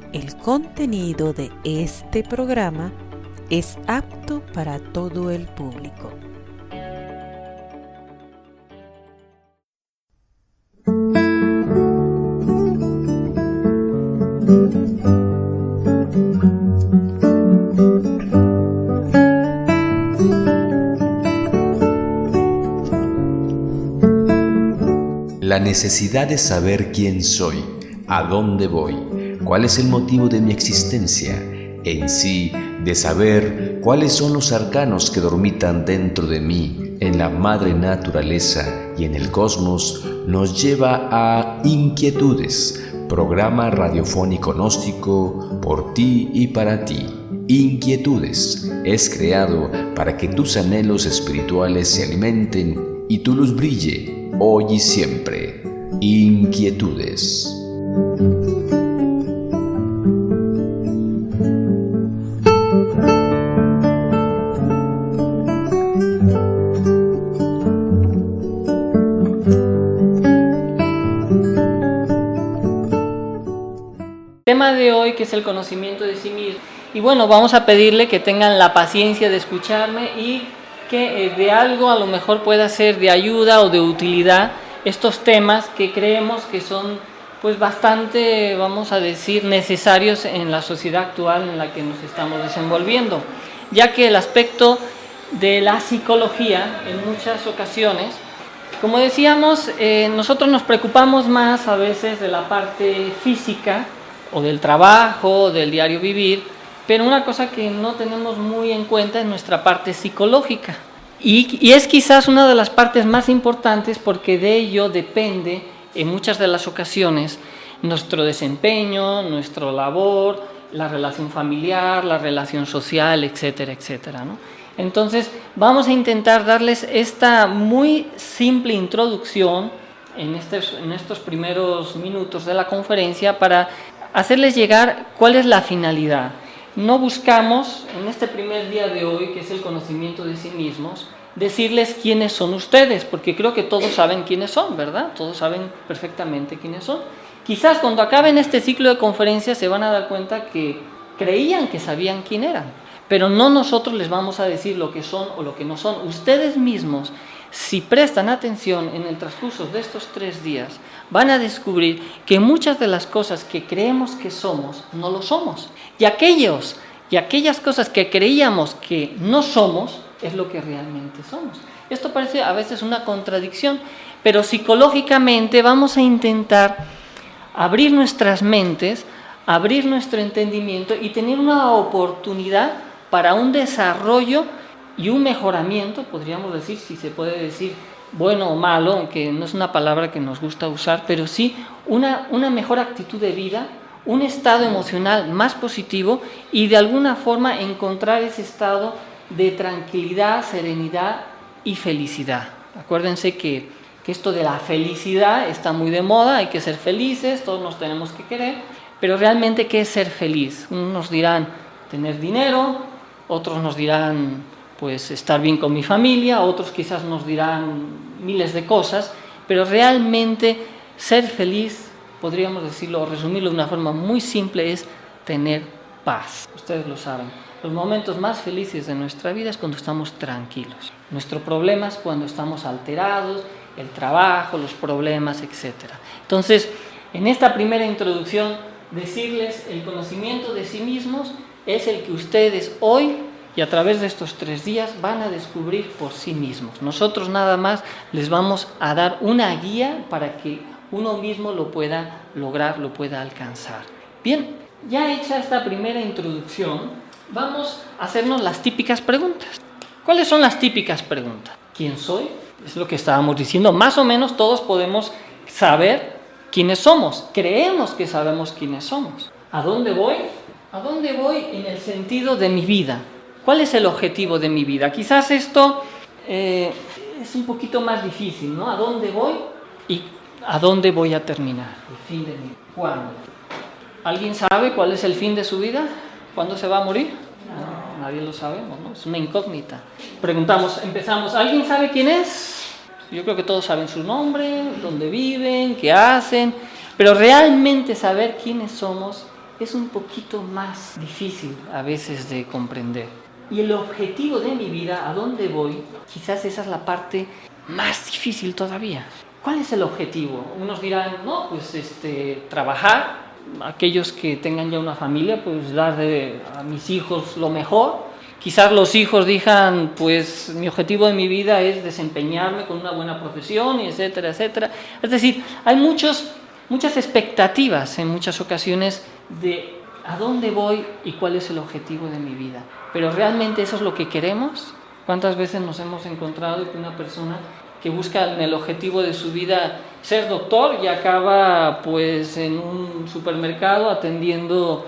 El contenido de este programa es apto para todo el público. La necesidad de saber quién soy, a dónde voy, cuál es el motivo de mi existencia, en sí, de saber cuáles son los arcanos que dormitan dentro de mí, en la madre naturaleza y en el cosmos, nos lleva a Inquietudes, programa radiofónico gnóstico por ti y para ti. Inquietudes es creado para que tus anhelos espirituales se alimenten y tu luz brille hoy y siempre. Inquietudes. Tema de hoy, que es el conocimiento de sí mismo. Y bueno, vamos a pedirle que tengan la paciencia de escucharme y que de algo a lo mejor pueda ser de ayuda o de utilidad estos temas que creemos que son pues bastante, vamos a decir, necesarios en la sociedad actual en la que nos estamos desenvolviendo, ya que el aspecto de la psicología en muchas ocasiones, como decíamos, nosotros nos preocupamos más a veces de la parte física o del trabajo, del diario vivir, pero una cosa que no tenemos muy en cuenta es nuestra parte psicológica. Y es quizás una de las partes más importantes porque de ello depende, en muchas de las ocasiones, nuestro desempeño, nuestra labor, la relación familiar, la relación social, etcétera, etcétera, ¿no? Entonces, vamos a intentar darles esta muy simple introducción en estos primeros minutos de la conferencia para hacerles llegar cuál es la finalidad. No buscamos, en este primer día de hoy, que es el conocimiento de sí mismos, decirles quiénes son ustedes, porque creo que todos saben quiénes son, ¿verdad? Todos saben perfectamente quiénes son. Quizás cuando acaben este ciclo de conferencias se van a dar cuenta que creían que sabían quién eran, pero no nosotros les vamos a decir lo que son o lo que no son. Ustedes mismos, si prestan atención en el transcurso de estos 3 días, van a descubrir que muchas de las cosas que creemos que somos, no lo somos. Y aquellas cosas que creíamos que no somos, es lo que realmente somos. Esto parece a veces una contradicción, pero psicológicamente vamos a intentar abrir nuestras mentes, abrir nuestro entendimiento y tener una oportunidad para un desarrollo y un mejoramiento, podríamos decir, si se puede decir bueno o malo, aunque no es una palabra que nos gusta usar, pero sí una mejor actitud de vida, un estado emocional más positivo y de alguna forma encontrar ese estado de tranquilidad, serenidad y felicidad. Acuérdense que esto de la felicidad está muy de moda, hay que ser felices, todos nos tenemos que querer, pero realmente, ¿qué es ser feliz? Unos nos dirán tener dinero, otros nos dirán pues estar bien con mi familia, otros quizás nos dirán miles de cosas, pero realmente ser feliz, podríamos decirlo o resumirlo de una forma muy simple, es tener paz. Ustedes lo saben, los momentos más felices de nuestra vida es cuando estamos tranquilos. Nuestro problema es cuando estamos alterados, el trabajo, los problemas, etc. Entonces, en esta primera introducción, decirles el conocimiento de sí mismos es el que ustedes hoy y a través de estos 3 días van a descubrir por sí mismos. Nosotros nada más les vamos a dar una guía para que uno mismo lo pueda lograr, lo pueda alcanzar. Bien, ya hecha esta primera introducción, vamos a hacernos las típicas preguntas. ¿Cuáles son las típicas preguntas? ¿Quién soy? Es lo que estábamos diciendo. Más o menos todos podemos saber quiénes somos. Creemos que sabemos quiénes somos. ¿A dónde voy? ¿A dónde voy en el sentido de mi vida? ¿Cuál es el objetivo de mi vida? Quizás esto es un poquito más difícil, ¿no? ¿A dónde voy y a dónde voy a terminar? El fin de mi vida. ¿Cuándo? ¿Alguien sabe cuál es el fin de su vida? ¿Cuándo se va a morir? No, nadie lo sabemos, ¿no? Es una incógnita. Preguntamos, empezamos, ¿alguien sabe quién es? Yo creo que todos saben su nombre, dónde viven, qué hacen, pero realmente saber quiénes somos es un poquito más difícil a veces de comprender. Y el objetivo de mi vida, ¿a dónde voy? Quizás esa es la parte más difícil todavía. ¿Cuál es el objetivo? Unos dirán, no, pues trabajar. Aquellos que tengan ya una familia, pues dar a mis hijos lo mejor. Quizás los hijos digan, pues mi objetivo de mi vida es desempeñarme con una buena profesión, y etcétera, etcétera. Es decir, hay muchas expectativas en muchas ocasiones de a dónde voy y cuál es el objetivo de mi vida. Pero ¿realmente eso es lo que queremos? ¿Cuántas veces nos hemos encontrado que una persona que busca en el objetivo de su vida ser doctor y acaba pues en un supermercado atendiendo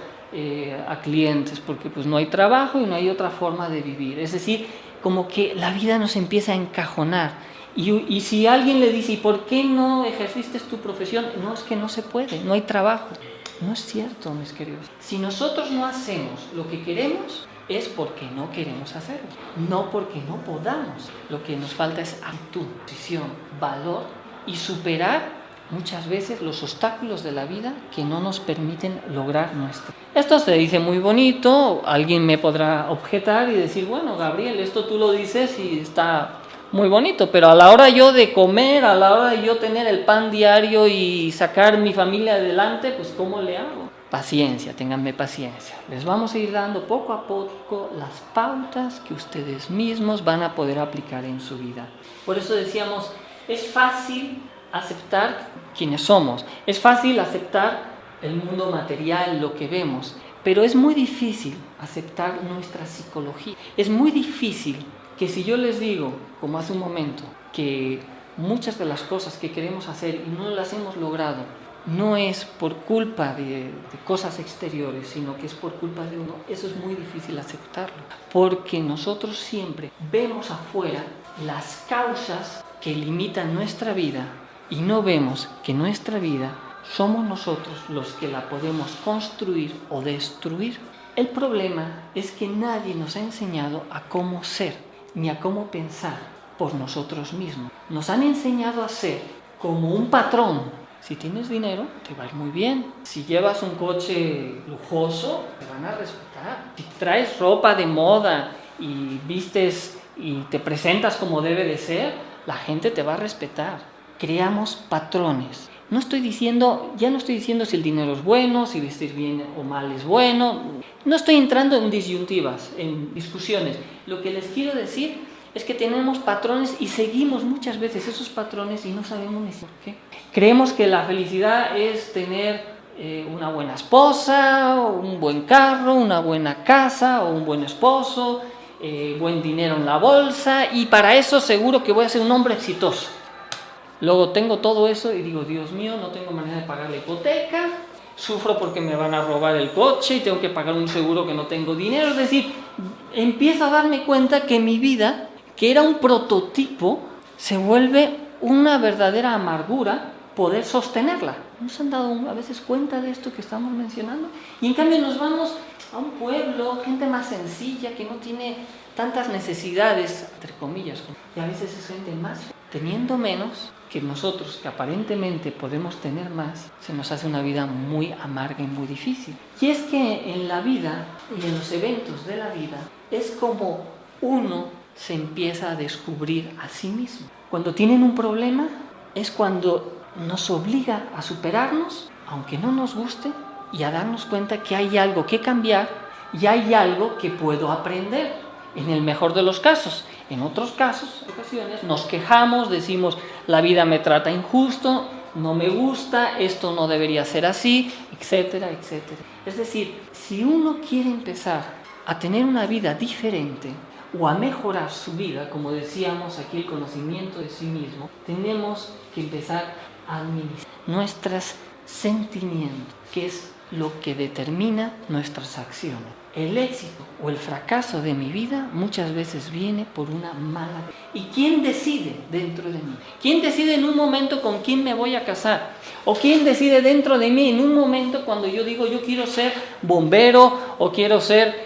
a clientes porque pues no hay trabajo y no hay otra forma de vivir? Es decir, como que la vida nos empieza a encajonar y si alguien le dice ¿y por qué no ejerciste tu profesión? No, es que no se puede, no hay trabajo. No es cierto, mis queridos. Si nosotros no hacemos lo que queremos, es porque no queremos hacerlo, no porque no podamos. Lo que nos falta es actitud, decisión, valor y superar muchas veces los obstáculos de la vida que no nos permiten lograr nuestro. Esto se dice muy bonito, alguien me podrá objetar y decir, bueno, Gabriel, esto tú lo dices y está muy bonito, pero a la hora yo de comer, a la hora de yo tener el pan diario y sacar mi familia adelante, pues ¿cómo le hago? Paciencia, ténganme paciencia. Les vamos a ir dando poco a poco las pautas que ustedes mismos van a poder aplicar en su vida. Por eso decíamos, es fácil aceptar quienes somos, es fácil aceptar el mundo material, lo que vemos, pero es muy difícil aceptar nuestra psicología. Es muy difícil que si yo les digo, como hace un momento, que muchas de las cosas que queremos hacer y no las hemos logrado, no es por culpa de cosas exteriores, sino que es por culpa de uno, eso es muy difícil aceptarlo, porque nosotros siempre vemos afuera las causas que limitan nuestra vida y no vemos que nuestra vida somos nosotros los que la podemos construir o destruir. El problema es que nadie nos ha enseñado a cómo ser, ni a cómo pensar por nosotros mismos. Nos han enseñado a ser como un patrón. Si tienes dinero, te va a ir muy bien. Si llevas un coche lujoso, te van a respetar. Si traes ropa de moda y vistes y te presentas como debe de ser, la gente te va a respetar. Creamos patrones. Ya no estoy diciendo si el dinero es bueno, si vestir bien o mal es bueno. No estoy entrando en disyuntivas, en discusiones. Lo que les quiero decir es que tenemos patrones y seguimos muchas veces esos patrones y no sabemos ni por qué. Creemos que la felicidad es tener una buena esposa, un buen carro, una buena casa o un buen esposo, buen dinero en la bolsa, y para eso seguro que voy a ser un hombre exitoso. Luego tengo todo eso y digo, Dios mío, no tengo manera de pagar la hipoteca, sufro porque me van a robar el coche y tengo que pagar un seguro que no tengo dinero. Es decir, empiezo a darme cuenta que mi vida, que era un prototipo, se vuelve una verdadera amargura poder sostenerla. ¿No se han dado a veces cuenta de esto que estamos mencionando? Y en cambio nos vamos a un pueblo, gente más sencilla, que no tiene tantas necesidades, entre comillas, y a veces es gente más, teniendo menos que nosotros, que aparentemente podemos tener más, se nos hace una vida muy amarga y muy difícil. Y es que en la vida y en los eventos de la vida es como uno se empieza a descubrir a sí mismo. Cuando tienen un problema es cuando nos obliga a superarnos, aunque no nos guste, y a darnos cuenta que hay algo que cambiar y hay algo que puedo aprender, en el mejor de los casos. En otros casos, ocasiones, nos quejamos, decimos, la vida me trata injusto, no me gusta, esto no debería ser así, etcétera, etcétera. Es decir, si uno quiere empezar a tener una vida diferente o a mejorar su vida, como decíamos aquí, el conocimiento de sí mismo, tenemos que empezar a administrar nuestros sentimientos, que es lo que determina nuestras acciones. El éxito o el fracaso de mi vida muchas veces viene por una mala decisión. ¿Y quién decide dentro de mí? ¿Quién decide en un momento con quién me voy a casar? ¿O quién decide dentro de mí en un momento cuando yo digo yo quiero ser bombero o quiero ser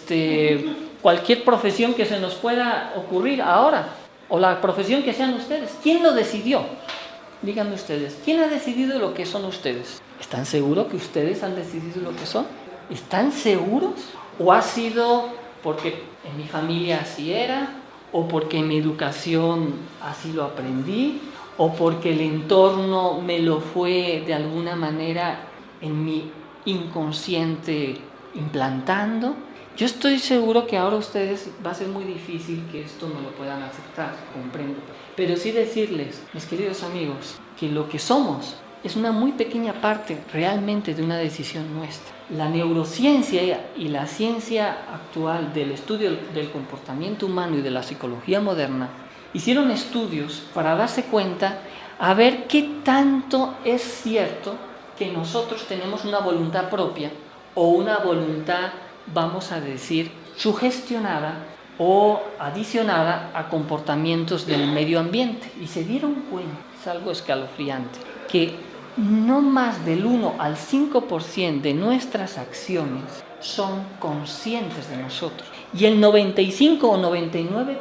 cualquier profesión que se nos pueda ocurrir ahora? O la profesión que sean ustedes. ¿Quién lo decidió? Díganme ustedes, ¿quién ha decidido lo que son ustedes? ¿Están seguros que ustedes han decidido lo que son? ¿Están seguros? ¿O ha sido porque en mi familia así era? ¿O porque en mi educación así lo aprendí? ¿O porque el entorno me lo fue de alguna manera en mi inconsciente implantando? Yo estoy seguro que ahora ustedes va a ser muy difícil que esto no lo puedan aceptar, comprendo. Pero sí decirles, mis queridos amigos, que lo que somos es una muy pequeña parte realmente de una decisión nuestra. La neurociencia y la ciencia actual del estudio del comportamiento humano y de la psicología moderna hicieron estudios para darse cuenta a ver qué tanto es cierto que nosotros tenemos una voluntad propia o una voluntad, vamos a decir, sugestionada o adicionada a comportamientos del medio ambiente. Y se dieron cuenta, es algo escalofriante, que no más del 1 al 5% de nuestras acciones son conscientes de nosotros. Y el 95 o 99%,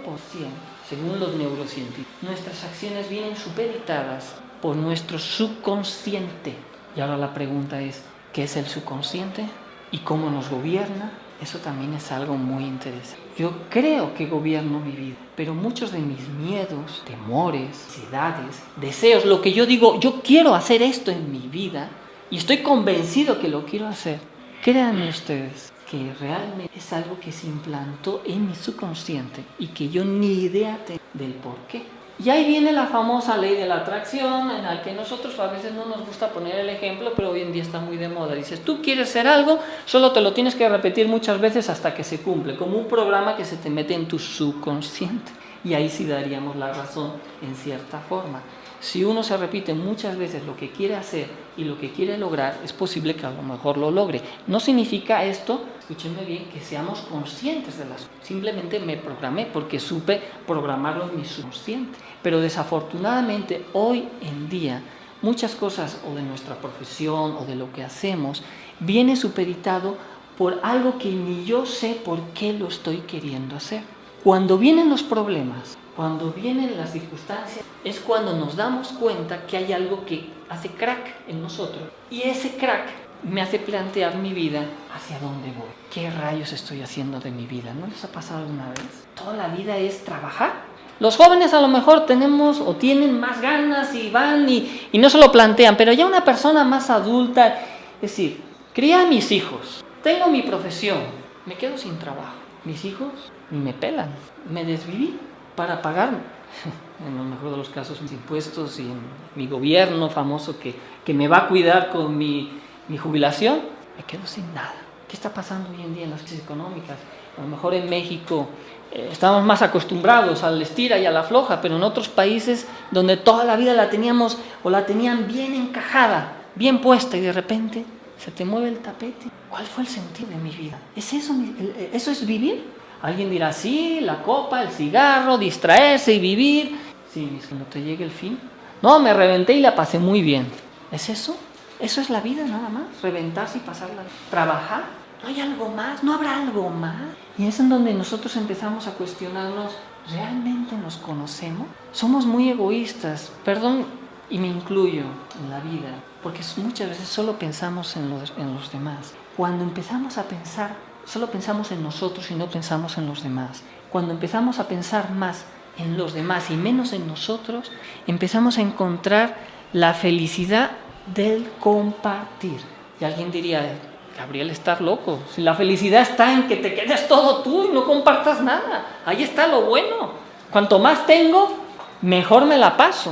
según los neurocientíficos, nuestras acciones vienen supeditadas por nuestro subconsciente. Y ahora la pregunta es, ¿qué es el subconsciente? ¿Y cómo nos gobierna? Eso también es algo muy interesante. Yo creo que gobierno mi vida, pero muchos de mis miedos, temores, ansiedades, deseos, lo que yo digo, yo quiero hacer esto en mi vida y estoy convencido que lo quiero hacer. Créanme ustedes que realmente es algo que se implantó en mi subconsciente y que yo ni idea tengo del por qué. Y ahí viene la famosa ley de la atracción, en la que nosotros a veces no nos gusta poner el ejemplo, pero hoy en día está muy de moda. Dices, tú quieres ser algo, solo te lo tienes que repetir muchas veces hasta que se cumple, como un programa que se te mete en tu subconsciente. Y ahí sí daríamos la razón en cierta forma. Si uno se repite muchas veces lo que quiere hacer y lo que quiere lograr, es posible que a lo mejor lo logre. No significa esto, escúchenme bien, que seamos conscientes de las cosas. Simplemente me programé porque supe programarlo en mi subconsciente. Pero desafortunadamente hoy en día muchas cosas o de nuestra profesión o de lo que hacemos viene supeditado por algo que ni yo sé por qué lo estoy queriendo hacer. Cuando vienen los problemas, cuando vienen las circunstancias, es cuando nos damos cuenta que hay algo que hace crack en nosotros. Y ese crack me hace plantear mi vida hacia dónde voy. ¿Qué rayos estoy haciendo de mi vida? ¿No les ha pasado alguna vez? Toda la vida es trabajar. Los jóvenes a lo mejor tenemos o tienen más ganas y van y no se lo plantean, pero ya una persona más adulta, es decir, crié a mis hijos, tengo mi profesión, me quedo sin trabajo. Mis hijos ni me pelan, me desviví para pagar, en lo mejor de los casos, mis impuestos y en mi gobierno famoso que me va a cuidar con mi jubilación, me quedo sin nada. ¿Qué está pasando hoy en día en las crisis económicas? A lo mejor en México estamos más acostumbrados al estira y a la afloja, pero en otros países donde toda la vida la teníamos o la tenían bien encajada, bien puesta y de repente se te mueve el tapete. ¿Cuál fue el sentido de mi vida? ¿Es eso? ¿Eso es vivir? Alguien dirá, sí, la copa, el cigarro, distraerse y vivir. Sí, cuando te llegue el fin. No, me reventé y la pasé muy bien. ¿Es eso? ¿Eso es la vida nada más? ¿Reventarse y pasarla? ¿Trabajar? ¿No hay algo más? ¿No habrá algo más? Y es en donde nosotros empezamos a cuestionarnos, ¿realmente nos conocemos? Somos muy egoístas, perdón, y me incluyo en la vida, porque muchas veces solo pensamos en los demás. Cuando empezamos a pensar, solo pensamos en nosotros y no pensamos en los demás. Cuando empezamos a pensar más en los demás y menos en nosotros, empezamos a encontrar la felicidad del compartir. Y alguien diría, Gabriel, estás loco. Si la felicidad está en que te quedes todo tú y no compartas nada. Ahí está lo bueno. Cuanto más tengo, mejor me la paso.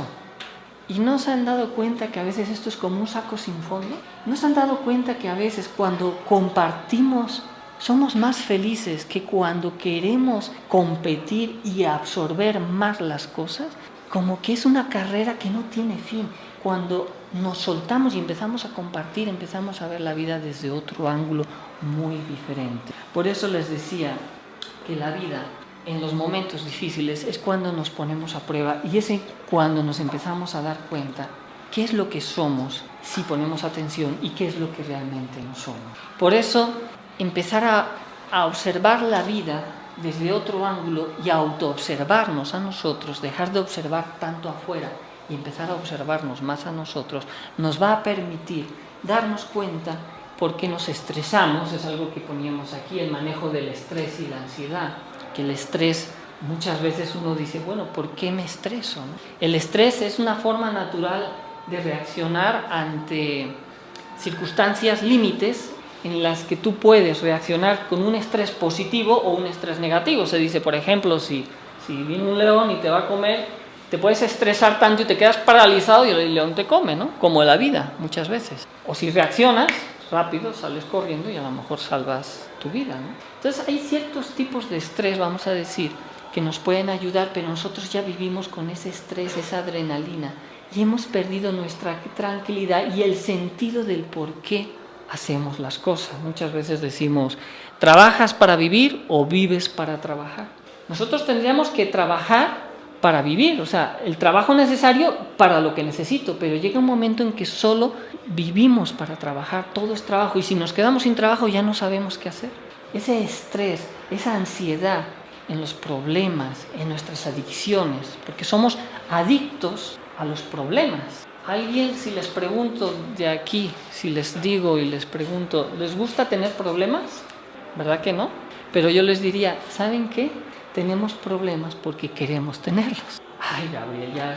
¿Y no se han dado cuenta que a veces esto es como un saco sin fondo? ¿No se han dado cuenta que a veces cuando compartimos somos más felices que cuando queremos competir y absorber más las cosas? Como que es una carrera que no tiene fin. Cuando nos soltamos y empezamos a compartir, empezamos a ver la vida desde otro ángulo muy diferente. Por eso les decía que la vida en los momentos difíciles es cuando nos ponemos a prueba y es cuando nos empezamos a dar cuenta qué es lo que somos si ponemos atención y qué es lo que realmente no somos. Por eso empezar a observar la vida desde otro ángulo y a autoobservarnos a nosotros, dejar de observar tanto afuera y empezar a observarnos más a nosotros, nos va a permitir darnos cuenta por qué nos estresamos. Es algo que poníamos aquí, el manejo del estrés y la ansiedad. Que el estrés, muchas veces uno dice, bueno, ¿por qué me estreso? ¿No? El estrés es una forma natural de reaccionar ante circunstancias límites en las que tú puedes reaccionar con un estrés positivo o un estrés negativo. Se dice, por ejemplo, si viene un león y te va a comer, te puedes estresar tanto y te quedas paralizado y el león te come, ¿no? Como en la vida, muchas veces. O si reaccionas rápido, sales corriendo y a lo mejor salvas tu vida, ¿no? Entonces hay ciertos tipos de estrés, vamos a decir, que nos pueden ayudar, pero nosotros ya vivimos con ese estrés, esa adrenalina, y hemos perdido nuestra tranquilidad y el sentido del por qué hacemos las cosas. Muchas veces decimos, ¿trabajas para vivir o vives para trabajar? Nosotros tendríamos que trabajar para vivir, o sea, el trabajo necesario para lo que necesito, pero llega un momento en que solo vivimos para trabajar, todo es trabajo, y si nos quedamos sin trabajo ya no sabemos qué hacer. Ese estrés, esa ansiedad en los problemas, en nuestras adicciones, porque somos adictos a los problemas. Alguien, si les pregunto de aquí, si les digo y les pregunto, ¿les gusta tener problemas? ¿Verdad que no? Pero yo les diría, ¿saben qué? Tenemos problemas porque queremos tenerlos. Ay, Gabriel, ya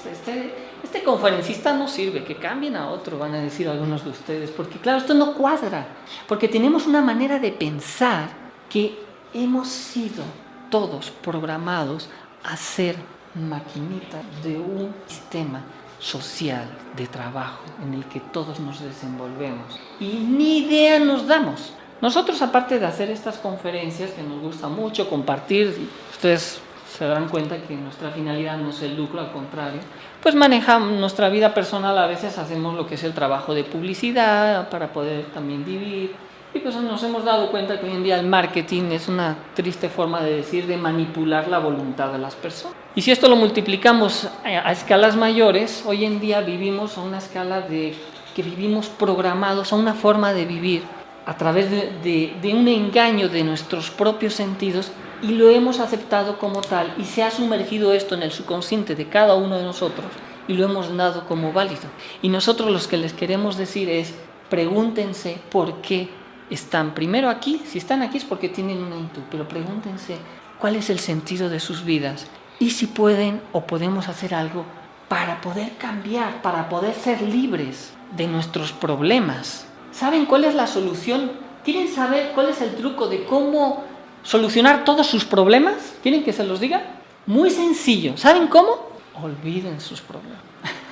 este conferencista no sirve, que cambien a otro, van a decir algunos de ustedes, porque claro, esto no cuadra, porque tenemos una manera de pensar que hemos sido todos programados a ser maquinitas de un sistema social de trabajo en el que todos nos desenvolvemos y ni idea nos damos. Nosotros, aparte de hacer estas conferencias que nos gusta mucho compartir, ustedes se dan cuenta que nuestra finalidad no es el lucro, al contrario, pues manejamos nuestra vida personal, a veces hacemos lo que es el trabajo de publicidad para poder también vivir, y pues nos hemos dado cuenta que hoy en día el marketing es una triste forma de decir, de manipular la voluntad de las personas. Y si esto lo multiplicamos a escalas mayores, hoy en día vivimos a una escala de que vivimos programados a una forma de vivir a través de un engaño de nuestros propios sentidos, y lo hemos aceptado como tal, y se ha sumergido esto en el subconsciente de cada uno de nosotros y lo hemos dado como válido. Y nosotros los que les queremos decir es, pregúntense por qué están primero aquí. Si están aquí es porque tienen una inquietud, pero pregúntense cuál es el sentido de sus vidas y si pueden o podemos hacer algo para poder cambiar, para poder ser libres de nuestros problemas. ¿Saben cuál es la solución? ¿Quieren saber cuál es el truco de cómo solucionar todos sus problemas? ¿Quieren que se los diga? Muy sencillo. ¿Saben cómo? Olviden sus problemas.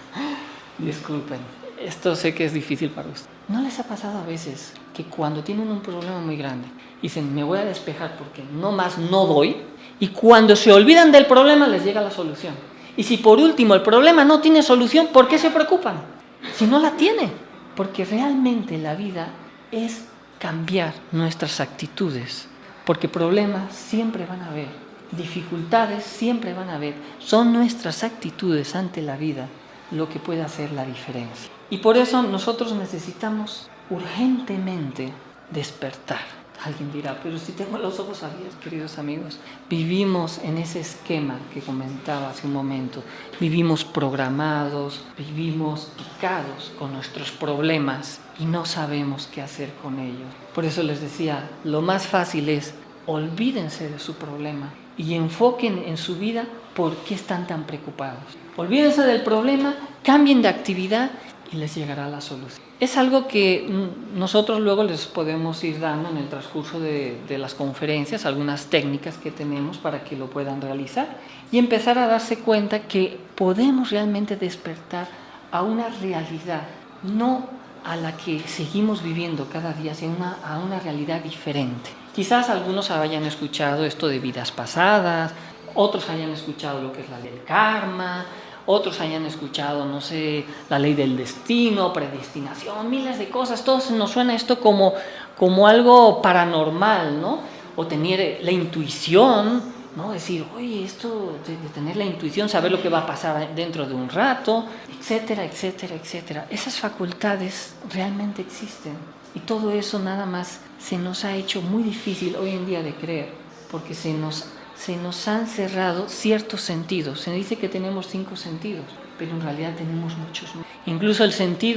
Disculpen, esto sé que es difícil para ustedes. ¿No les ha pasado a veces que cuando tienen un problema muy grande dicen, me voy a despejar porque no más no doy? Y cuando se olvidan del problema les llega la solución. Y si por último el problema no tiene solución, ¿por qué se preocupan? Si no la tiene. Porque realmente la vida es cambiar nuestras actitudes. Porque problemas siempre van a haber, dificultades siempre van a haber. Son nuestras actitudes ante la vida lo que puede hacer la diferencia. Y por eso nosotros necesitamos urgentemente despertar. Alguien dirá, pero si tengo los ojos abiertos, queridos amigos. Vivimos en ese esquema que comentaba hace un momento. Vivimos programados, vivimos picados con nuestros problemas y no sabemos qué hacer con ellos. Por eso les decía, lo más fácil es olvídense de su problema y enfoquen en su vida por qué están tan preocupados. Olvídense del problema, cambien de actividad y les llegará la solución. Es algo que nosotros luego les podemos ir dando en el transcurso de las conferencias, algunas técnicas que tenemos para que lo puedan realizar y empezar a darse cuenta que podemos realmente despertar a una realidad, no a la que seguimos viviendo cada día, sino a una realidad diferente. Quizás algunos hayan escuchado esto de vidas pasadas, otros hayan escuchado lo que es la ley del karma, otros hayan escuchado, no sé, la ley del destino, predestinación, miles de cosas. Todos nos suena esto como algo paranormal, ¿no? O tener la intuición, ¿no? Decir, oye, esto de tener la intuición, saber lo que va a pasar dentro de un rato, etcétera, etcétera, etcétera. Esas facultades realmente existen. Y todo eso nada más se nos ha hecho muy difícil hoy en día de creer, porque se nos han cerrado ciertos sentidos. Se dice que tenemos 5 sentidos, pero en realidad tenemos muchos más. Incluso el sentido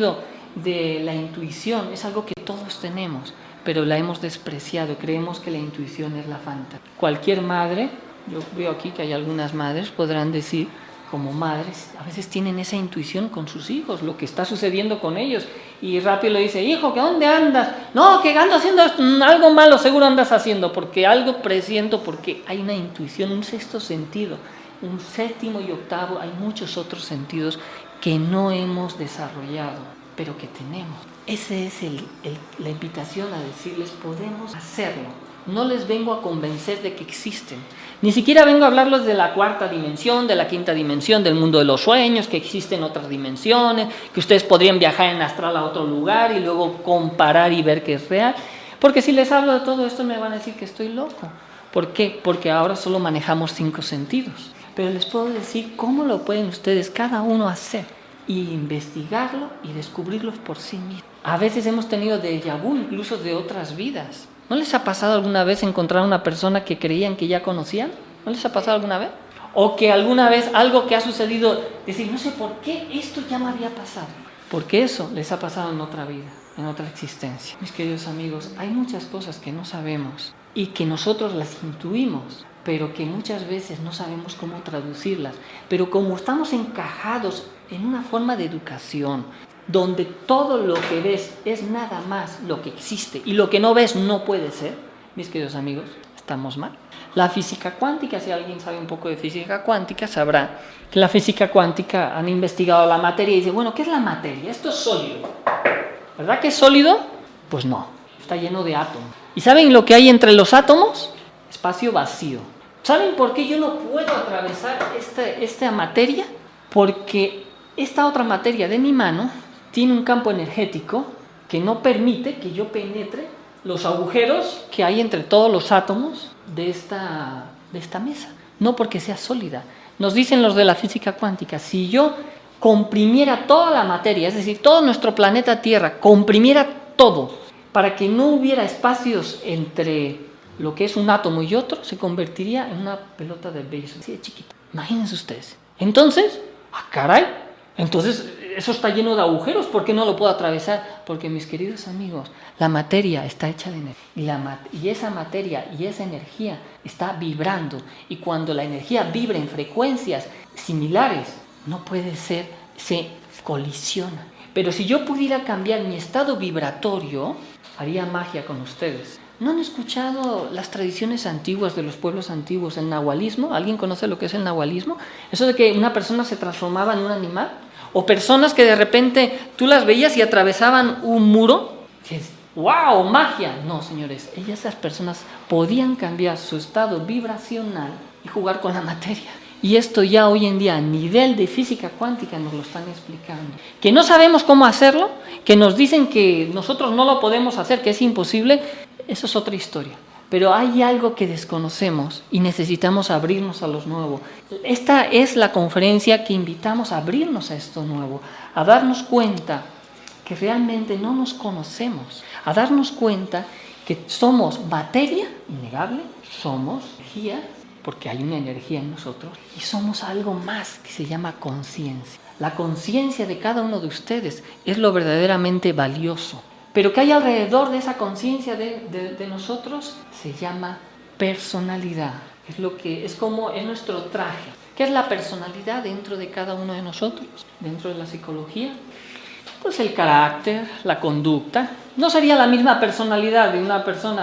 de la intuición es algo que todos tenemos, pero la hemos despreciado, creemos que la intuición es la fantasía. Cualquier madre, yo veo aquí que hay algunas madres, podrán decir, como madres, a veces tienen esa intuición con sus hijos, lo que está sucediendo con ellos, y rápido le dice, hijo, ¿que dónde andas? No, que ando haciendo algo malo, seguro andas haciendo, porque algo presiento, porque hay una intuición, un sexto sentido, un séptimo y octavo, hay muchos otros sentidos que no hemos desarrollado, pero que tenemos. Esa es la invitación a decirles, podemos hacerlo. No les vengo a convencer de que existen. Ni siquiera vengo a hablarles de la cuarta dimensión, de la quinta dimensión, del mundo de los sueños, que existen otras dimensiones, que ustedes podrían viajar en astral a otro lugar y luego comparar y ver que es real. Porque si les hablo de todo esto me van a decir que estoy loco. ¿Por qué? Porque ahora solo manejamos 5 sentidos. Pero les puedo decir cómo lo pueden ustedes cada uno hacer y investigarlo y descubrirlos por sí mismos. A veces hemos tenido déjà vu incluso de otras vidas. ¿No les ha pasado alguna vez encontrar una persona que creían que ya conocían? ¿No les ha pasado alguna vez? O que alguna vez algo que ha sucedido, decir, no sé por qué esto ya me había pasado. Porque eso les ha pasado en otra vida, en otra existencia. Mis queridos amigos, hay muchas cosas que no sabemos y que nosotros las intuimos, pero que muchas veces no sabemos cómo traducirlas. Pero como estamos encajados en una forma de educación, donde todo lo que ves es nada más lo que existe y lo que no ves no puede ser, mis queridos amigos, estamos mal. La física cuántica, si alguien sabe un poco de física cuántica, sabrá que la física cuántica han investigado la materia y dice, bueno, ¿qué es la materia? Esto es sólido. ¿Verdad que es sólido? Pues no, está lleno de átomos. ¿Y saben lo que hay entre los átomos? Espacio vacío. ¿Saben por qué yo no puedo atravesar esta materia? Porque esta otra materia de mi mano tiene un campo energético que no permite que yo penetre los agujeros que hay entre todos los átomos de esta mesa. No porque sea sólida. Nos dicen los de la física cuántica, si yo comprimiera toda la materia, es decir, todo nuestro planeta Tierra, comprimiera todo para que no hubiera espacios entre lo que es un átomo y otro, se convertiría en una pelota de béisbol, así de chiquita. Imagínense ustedes. Entonces, caray, entonces eso está lleno de agujeros, ¿por qué no lo puedo atravesar? Porque, mis queridos amigos, la materia está hecha de energía y esa materia y esa energía está vibrando, y cuando la energía vibra en frecuencias similares, no puede ser, se colisiona. Pero si yo pudiera cambiar mi estado vibratorio, haría magia con ustedes. ¿No han escuchado las tradiciones antiguas de los pueblos antiguos, el nahualismo? ¿Alguien conoce lo que es el nahualismo? Eso de que una persona se transformaba en un animal. O personas que de repente tú las veías y atravesaban un muro. ¡Wow! ¡Magia! No, señores, esas personas podían cambiar su estado vibracional y jugar con la materia. Y esto ya hoy en día a nivel de física cuántica nos lo están explicando. Que no sabemos cómo hacerlo, que nos dicen que nosotros no lo podemos hacer, que es imposible, eso es otra historia. Pero hay algo que desconocemos y necesitamos abrirnos a lo nuevo. Esta es la conferencia que invitamos a abrirnos a esto nuevo, a darnos cuenta que realmente no nos conocemos, a darnos cuenta que somos materia, innegable, somos energía, porque hay una energía en nosotros, y somos algo más que se llama conciencia. La conciencia de cada uno de ustedes es lo verdaderamente valioso. Pero que hay alrededor de esa conciencia de nosotros se llama personalidad. Es como es nuestro traje. ¿Qué es la personalidad dentro de cada uno de nosotros? Dentro de la psicología, pues el carácter, la conducta. No sería la misma personalidad de una persona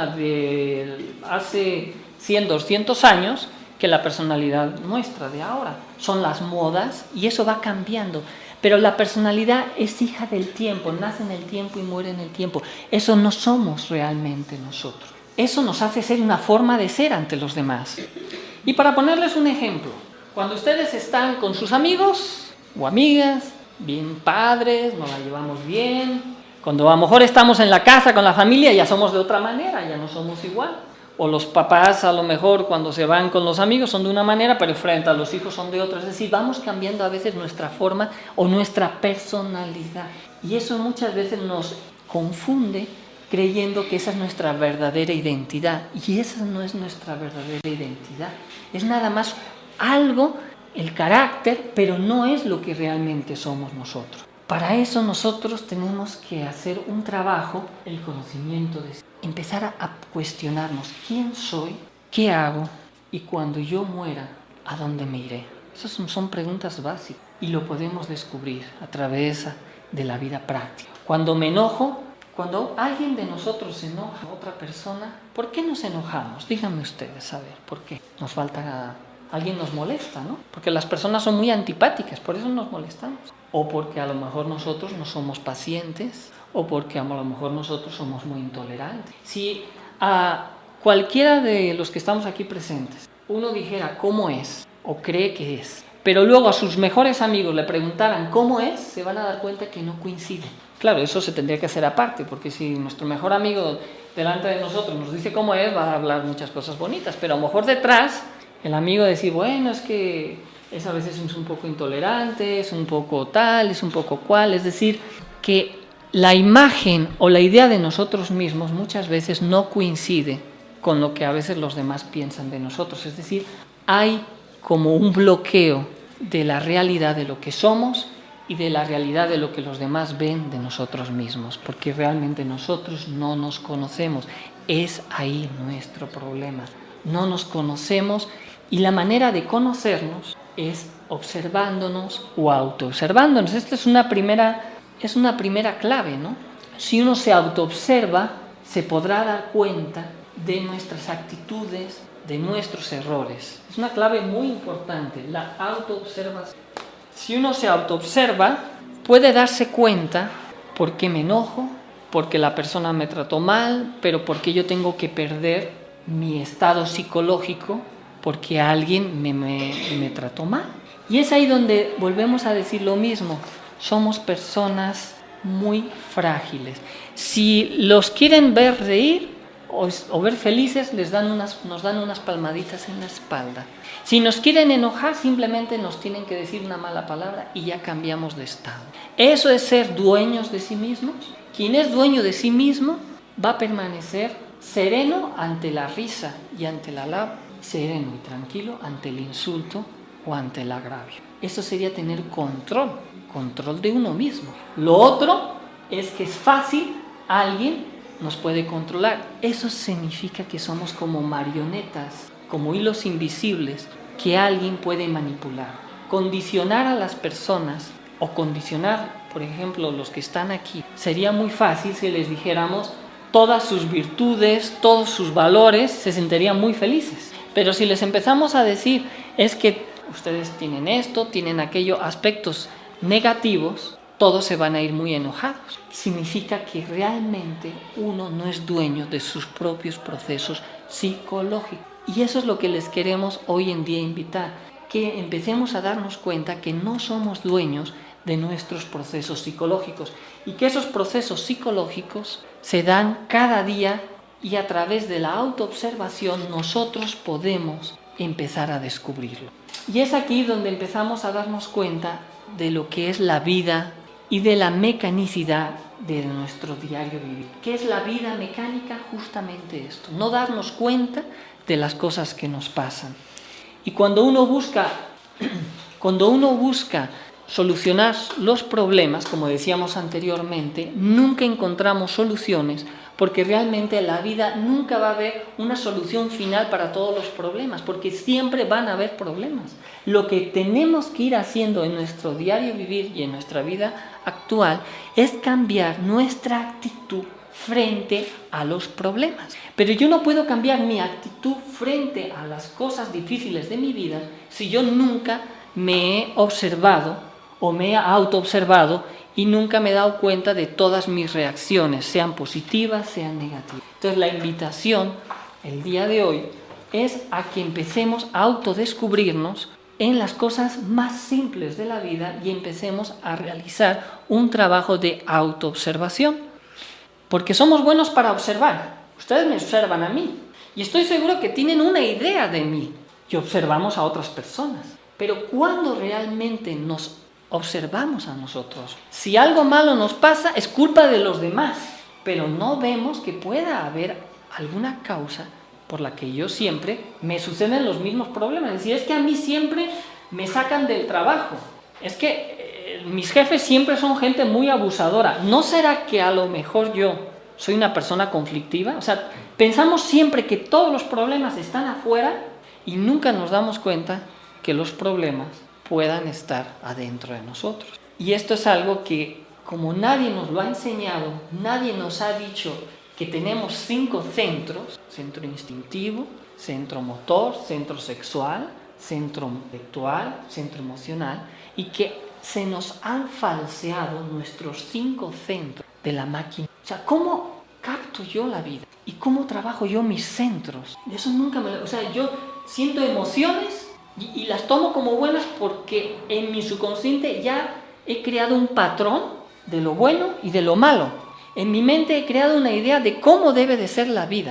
de hace 100, 200 años que la personalidad nuestra de ahora. Son las modas y eso va cambiando. Pero la personalidad es hija del tiempo, nace en el tiempo y muere en el tiempo. Eso no somos realmente nosotros. Eso nos hace ser una forma de ser ante los demás. Y para ponerles un ejemplo, cuando ustedes están con sus amigos o amigas, bien padres, nos la llevamos bien, cuando a lo mejor estamos en la casa con la familia ya somos de otra manera, ya no somos igual. O los papás a lo mejor cuando se van con los amigos son de una manera, pero frente a los hijos son de otra. Es decir, vamos cambiando a veces nuestra forma o nuestra personalidad. Y eso muchas veces nos confunde creyendo que esa es nuestra verdadera identidad. Y esa no es nuestra verdadera identidad. Es nada más algo, el carácter, pero no es lo que realmente somos nosotros. Para eso nosotros tenemos que hacer un trabajo, el conocimiento de empezar a cuestionarnos quién soy, qué hago y cuando yo muera, ¿a dónde me iré? Esas son preguntas básicas y lo podemos descubrir a través de la vida práctica. Cuando me enojo, cuando alguien de nosotros se enoja a otra persona, ¿por qué nos enojamos? Díganme ustedes, a ver, ¿por qué? Nos falta, alguien nos molesta, ¿no? Porque las personas son muy antipáticas, por eso nos molestamos. O porque a lo mejor nosotros no somos pacientes, o porque a lo mejor nosotros somos muy intolerantes. Si a cualquiera de los que estamos aquí presentes, uno dijera cómo es, o cree que es, pero luego a sus mejores amigos le preguntaran cómo es, se van a dar cuenta que no coinciden. Claro, eso se tendría que hacer aparte, porque si nuestro mejor amigo delante de nosotros nos dice cómo es, va a hablar muchas cosas bonitas, pero a lo mejor detrás el amigo decir, bueno, es que a veces es un poco intolerante, es un poco tal, es un poco cual, es decir, que la imagen o la idea de nosotros mismos muchas veces no coincide con lo que a veces los demás piensan de nosotros, es decir, hay como un bloqueo de la realidad de lo que somos y de la realidad de lo que los demás ven de nosotros mismos, porque realmente nosotros no nos conocemos, es ahí nuestro problema, no nos conocemos y la manera de conocernos es observándonos o autoobservándonos. Esta es una primera clave, ¿no? Si uno se autoobserva, se podrá dar cuenta de nuestras actitudes, de nuestros errores. Es una clave muy importante, la autoobservación. Si uno se autoobserva, puede darse cuenta por qué me enojo, porque la persona me trató mal, pero porque yo tengo que perder mi estado psicológico porque alguien me trató mal. Y es ahí donde volvemos a decir lo mismo, somos personas muy frágiles. Si los quieren ver reír o ver felices, nos dan unas palmaditas en la espalda. Si nos quieren enojar, simplemente nos tienen que decir una mala palabra y ya cambiamos de estado. Eso es ser dueños de sí mismos. Quien es dueño de sí mismo va a permanecer sereno ante la risa y ante la alaba, sereno y tranquilo ante el insulto o ante el agravio. Eso sería tener control de uno mismo. Lo otro es que es fácil, alguien nos puede controlar. Eso significa que somos como marionetas, como hilos invisibles que alguien puede manipular. Condicionar a las personas o condicionar, por ejemplo, los que están aquí, sería muy fácil si les dijéramos todas sus virtudes, todos sus valores, se sentirían muy felices. Pero si les empezamos a decir, es que ustedes tienen esto, tienen aquello, aspectos negativos, todos se van a ir muy enojados. Significa que realmente uno no es dueño de sus propios procesos psicológicos. Y eso es lo que les queremos hoy en día invitar, que empecemos a darnos cuenta que no somos dueños de nuestros procesos psicológicos y que esos procesos psicológicos se dan cada día y a través de la autoobservación nosotros podemos empezar a descubrirlo. Y es aquí donde empezamos a darnos cuenta de lo que es la vida y de la mecanicidad de nuestro diario vivir. ¿Qué es la vida mecánica? Justamente esto, no darnos cuenta de las cosas que nos pasan. Y cuando uno busca solucionar los problemas, como decíamos anteriormente, nunca encontramos soluciones, porque realmente la vida nunca va a haber una solución final para todos los problemas, porque siempre van a haber problemas. Lo que tenemos que ir haciendo en nuestro diario vivir y en nuestra vida actual es cambiar nuestra actitud frente a los problemas. Pero yo no puedo cambiar mi actitud frente a las cosas difíciles de mi vida si yo nunca me he observado o me he autoobservado y nunca me he dado cuenta de todas mis reacciones, sean positivas, sean negativas. Entonces la invitación el día de hoy es a que empecemos a autodescubrirnos en las cosas más simples de la vida y empecemos a realizar un trabajo de autoobservación. Porque somos buenos para observar. Ustedes me observan a mí y estoy seguro que tienen una idea de mí y observamos a otras personas. Pero ¿cuándo realmente nos observamos a nosotros? Si algo malo nos pasa, es culpa de los demás, pero no vemos que pueda haber alguna causa por la que yo siempre me suceden los mismos problemas. Es decir, es que a mí siempre me sacan del trabajo. Es que mis jefes siempre son gente muy abusadora. ¿No será que a lo mejor yo soy una persona conflictiva? O sea, pensamos siempre que todos los problemas están afuera y nunca nos damos cuenta que los problemas puedan estar adentro de nosotros. Y esto es algo que, como nadie nos lo ha enseñado, nadie nos ha dicho que tenemos 5 centros: centro instintivo, centro motor, centro sexual, centro intelectual, centro emocional, y que se nos han falseado nuestros 5 centros de la máquina. O sea, ¿cómo capto yo la vida? ¿Y cómo trabajo yo mis centros? Eso nunca me... O sea, yo siento emociones y las tomo como buenas porque en mi subconsciente ya he creado un patrón de lo bueno y de lo malo. En mi mente he creado una idea de cómo debe de ser la vida.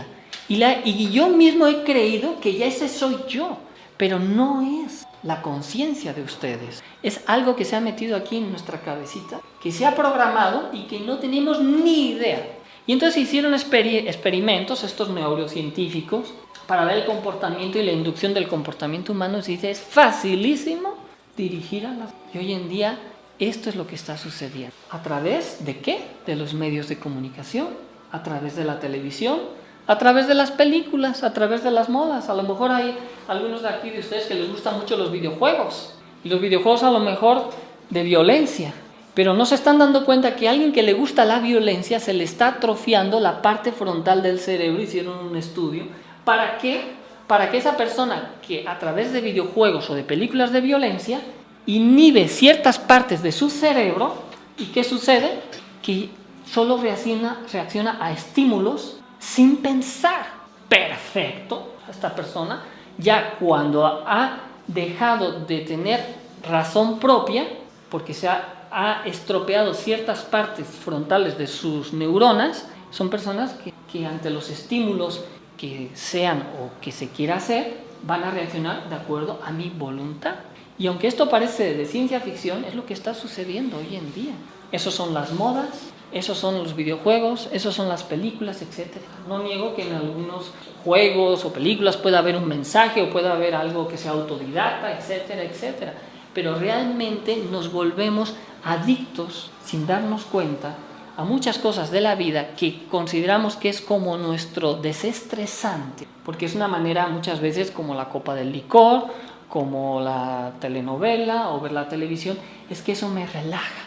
Y yo mismo he creído que ya ese soy yo. Pero no es la conciencia de ustedes. Es algo que se ha metido aquí en nuestra cabecita, que se ha programado y que no tenemos ni idea. Y entonces hicieron experimentos, estos neurocientíficos, para ver el comportamiento y la inducción del comportamiento humano. Se dice, es facilísimo dirigir a las... Y hoy en día esto es lo que está sucediendo. ¿A través de qué? De los medios de comunicación, a través de la televisión, a través de las películas, a través de las modas. A lo mejor hay algunos de aquí de ustedes que les gustan mucho los videojuegos. Y los videojuegos a lo mejor de violencia. Pero no se están dando cuenta que a alguien que le gusta la violencia se le está atrofiando la parte frontal del cerebro. Hicieron un estudio. ¿Para qué? Para que esa persona que a través de videojuegos o de películas de violencia inhibe ciertas partes de su cerebro. ¿Y qué sucede? Que solo reacciona a estímulos sin pensar. Perfecto. Esta persona ya cuando ha dejado de tener razón propia, porque se ha estropeado ciertas partes frontales de sus neuronas, son personas que ante los estímulos que sean o que se quiera hacer, van a reaccionar de acuerdo a mi voluntad. Y aunque esto parece de ciencia ficción, es lo que está sucediendo hoy en día. Esos son las modas, esos son los videojuegos, esos son las películas, etc. No niego que en algunos juegos o películas pueda haber un mensaje o pueda haber algo que sea autodidacta, etcétera, etcétera. Pero realmente nos volvemos adictos, sin darnos cuenta, a muchas cosas de la vida que consideramos que es como nuestro desestresante, porque es una manera muchas veces como la copa del licor, como la telenovela o ver la televisión, es que eso me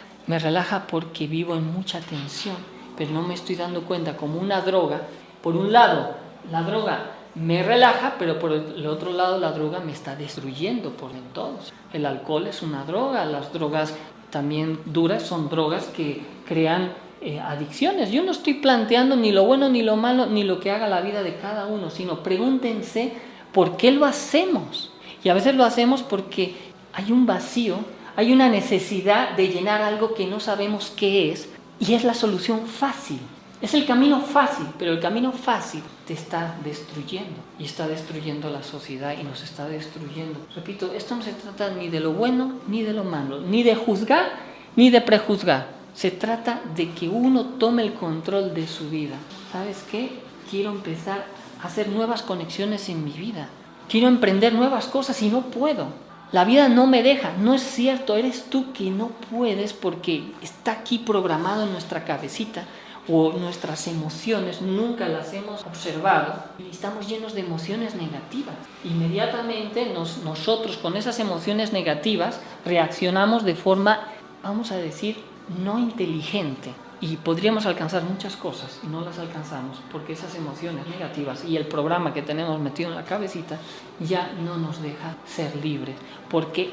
relaja porque vivo en mucha tensión, pero no me estoy dando cuenta como una droga. Por un lado, la droga me relaja, pero por el otro lado la droga me está destruyendo por entonces. El alcohol es una droga, las drogas también duras son drogas que crean adicciones. Yo no estoy planteando ni lo bueno ni lo malo ni lo que haga la vida de cada uno, sino pregúntense por qué lo hacemos. Y a veces lo hacemos porque hay un vacío, hay una necesidad de llenar algo que no sabemos qué es, y es la solución fácil. Es el camino fácil, pero el camino fácil te está destruyendo y está destruyendo la sociedad y nos está destruyendo. Repito, esto no se trata ni de lo bueno ni de lo malo, ni de juzgar ni de prejuzgar. Se trata de que uno tome el control de su vida. ¿Sabes qué? Quiero empezar a hacer nuevas conexiones en mi vida. Quiero emprender nuevas cosas y no puedo. La vida no me deja. No es cierto, eres tú que no puedes porque está aquí programado en nuestra cabecita. O nuestras emociones nunca las hemos observado y estamos llenos de emociones negativas. Inmediatamente nosotros con esas emociones negativas reaccionamos de forma, vamos a decir, no inteligente, y podríamos alcanzar muchas cosas y no las alcanzamos porque esas emociones negativas y el programa que tenemos metido en la cabecita ya no nos deja ser libres, porque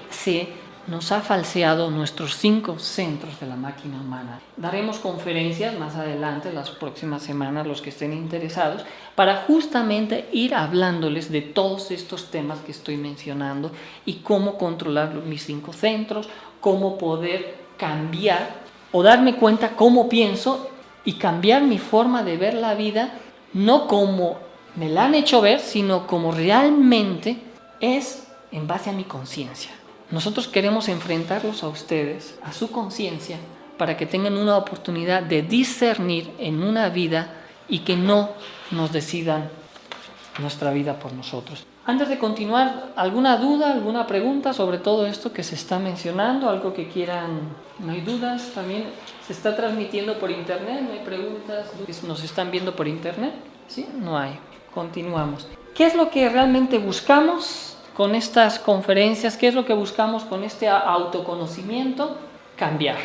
nos ha falseado nuestros 5 centros de la máquina humana. Daremos conferencias más adelante, las próximas semanas, los que estén interesados, para justamente ir hablándoles de todos estos temas que estoy mencionando y cómo controlar mis 5 centros, cómo poder cambiar o darme cuenta cómo pienso y cambiar mi forma de ver la vida, no como me la han hecho ver, sino como realmente es en base a mi conciencia. Nosotros queremos enfrentarlos a ustedes, a su conciencia, para que tengan una oportunidad de discernir en una vida y que no nos decidan nuestra vida por nosotros. Antes de continuar, ¿alguna duda, alguna pregunta sobre todo esto que se está mencionando? ¿Algo que quieran? ¿No hay dudas? También se está transmitiendo por internet, ¿no hay preguntas? ¿Nos están viendo por internet? ¿Sí? No hay. Continuamos. ¿Qué es lo que realmente buscamos con estas conferencias? ¿Qué es lo que buscamos con este autoconocimiento? Cambiar.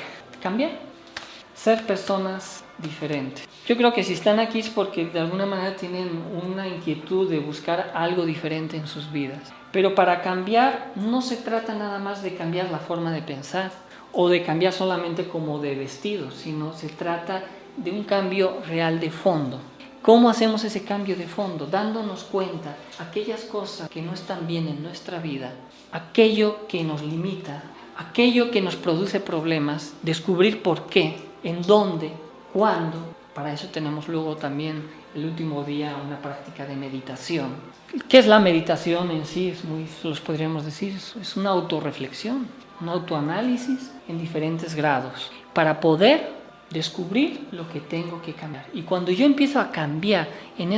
Ser personas diferentes. Yo creo que si están aquí es porque de alguna manera tienen una inquietud de buscar algo diferente en sus vidas. Pero para cambiar no se trata nada más de cambiar la forma de pensar o de cambiar solamente como de vestido, sino se trata de un cambio real de fondo. ¿Cómo hacemos ese cambio de fondo? Dándonos cuenta aquellas cosas que no están bien en nuestra vida, aquello que nos limita, aquello que nos produce problemas, descubrir por qué, en dónde, cuándo. Para eso tenemos luego también el último día una práctica de meditación. ¿Qué es la meditación en sí? Los podríamos decir, es una autorreflexión, un autoanálisis en diferentes grados para poder descubrir lo que tengo que cambiar. Y cuando yo empiezo a cambiar en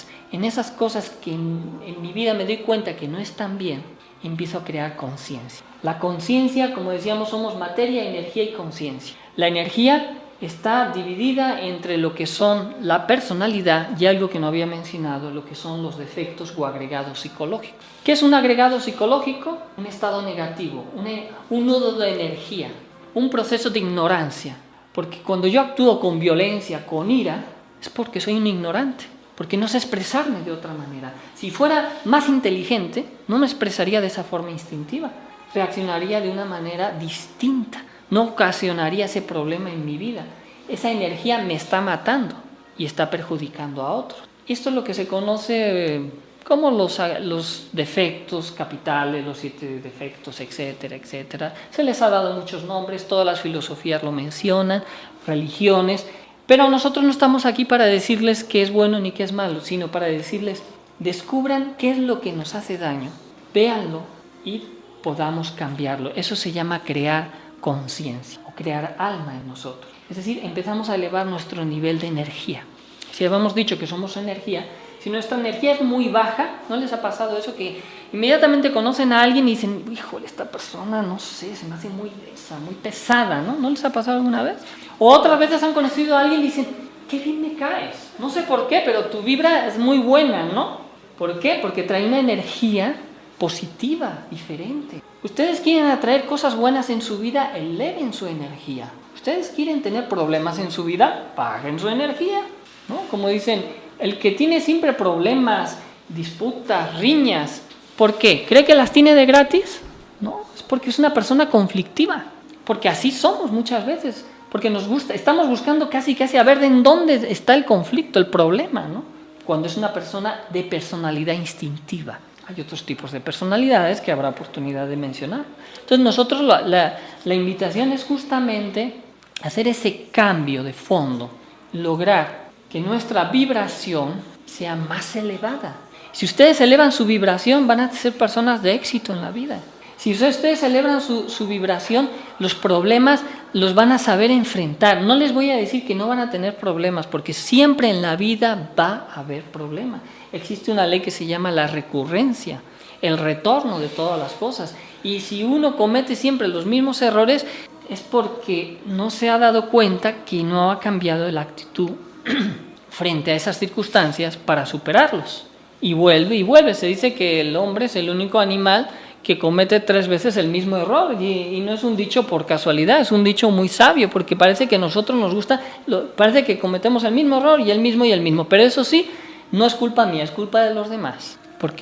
esas cosas que en mi vida me doy cuenta que no están bien, empiezo a crear conciencia. La conciencia, como decíamos, somos materia, energía y conciencia. La energía está dividida entre lo que son la personalidad y algo que no había mencionado, lo que son los defectos o agregados psicológicos. ¿Qué es un agregado psicológico? Un estado negativo, un nudo de energía, un proceso de ignorancia. Porque cuando yo actúo con violencia, con ira, es porque soy un ignorante, porque no sé expresarme de otra manera. Si fuera más inteligente, no me expresaría de esa forma instintiva, reaccionaría de una manera distinta. No ocasionaría ese problema en mi vida. Esa energía me está matando y está perjudicando a otros. Esto es lo que se conoce como los defectos capitales, los 7 defectos, etcétera, etcétera. Se les ha dado muchos nombres, todas las filosofías lo mencionan, religiones, pero nosotros no estamos aquí para decirles qué es bueno ni qué es malo, sino para decirles, descubran qué es lo que nos hace daño, véanlo y podamos cambiarlo. Eso se llama crear conciencia o crear alma en nosotros. Es decir, empezamos a elevar nuestro nivel de energía. Si habíamos dicho que somos energía, si nuestra energía es muy baja, ¿no les ha pasado eso? Que inmediatamente conocen a alguien y dicen, híjole, esta persona, no sé, se me hace muy densa, muy pesada, ¿no? ¿No les ha pasado alguna vez? O otras veces han conocido a alguien y dicen, qué bien me caes. No sé por qué, pero tu vibra es muy buena, ¿no? ¿Por qué? Porque trae una energía positiva, diferente. Ustedes quieren atraer cosas buenas en su vida, eleven su energía. Ustedes quieren tener problemas en su vida, paguen su energía, ¿no? Como dicen, el que tiene siempre problemas, disputas, riñas, ¿por qué? ¿Cree que las tiene de gratis? No, es porque es una persona conflictiva, porque así somos muchas veces, porque nos gusta, estamos buscando casi a ver de en dónde está el conflicto, el problema, ¿no? Cuando es una persona de personalidad instintiva. Hay otros tipos de personalidades que habrá oportunidad de mencionar. Entonces nosotros la invitación es justamente hacer ese cambio de fondo, lograr que nuestra vibración sea más elevada. Si ustedes elevan su vibración, van a ser personas de éxito en la vida. Si ustedes elevan su vibración, los problemas los van a saber enfrentar. No les voy a decir que no van a tener problemas, porque siempre en la vida va a haber problemas. Existe una ley que se llama la recurrencia, el retorno de todas las cosas. Y si uno comete siempre los mismos errores, es porque no se ha dado cuenta que no ha cambiado la actitud frente a esas circunstancias para superarlos. Y vuelve. Se dice que el hombre es el único animal que comete 3 veces el mismo error. Y no es un dicho por casualidad, es un dicho muy sabio, porque parece que a nosotros nos gusta, parece que cometemos el mismo error y el mismo. Pero eso sí, no es culpa mía, es culpa de los demás. Porque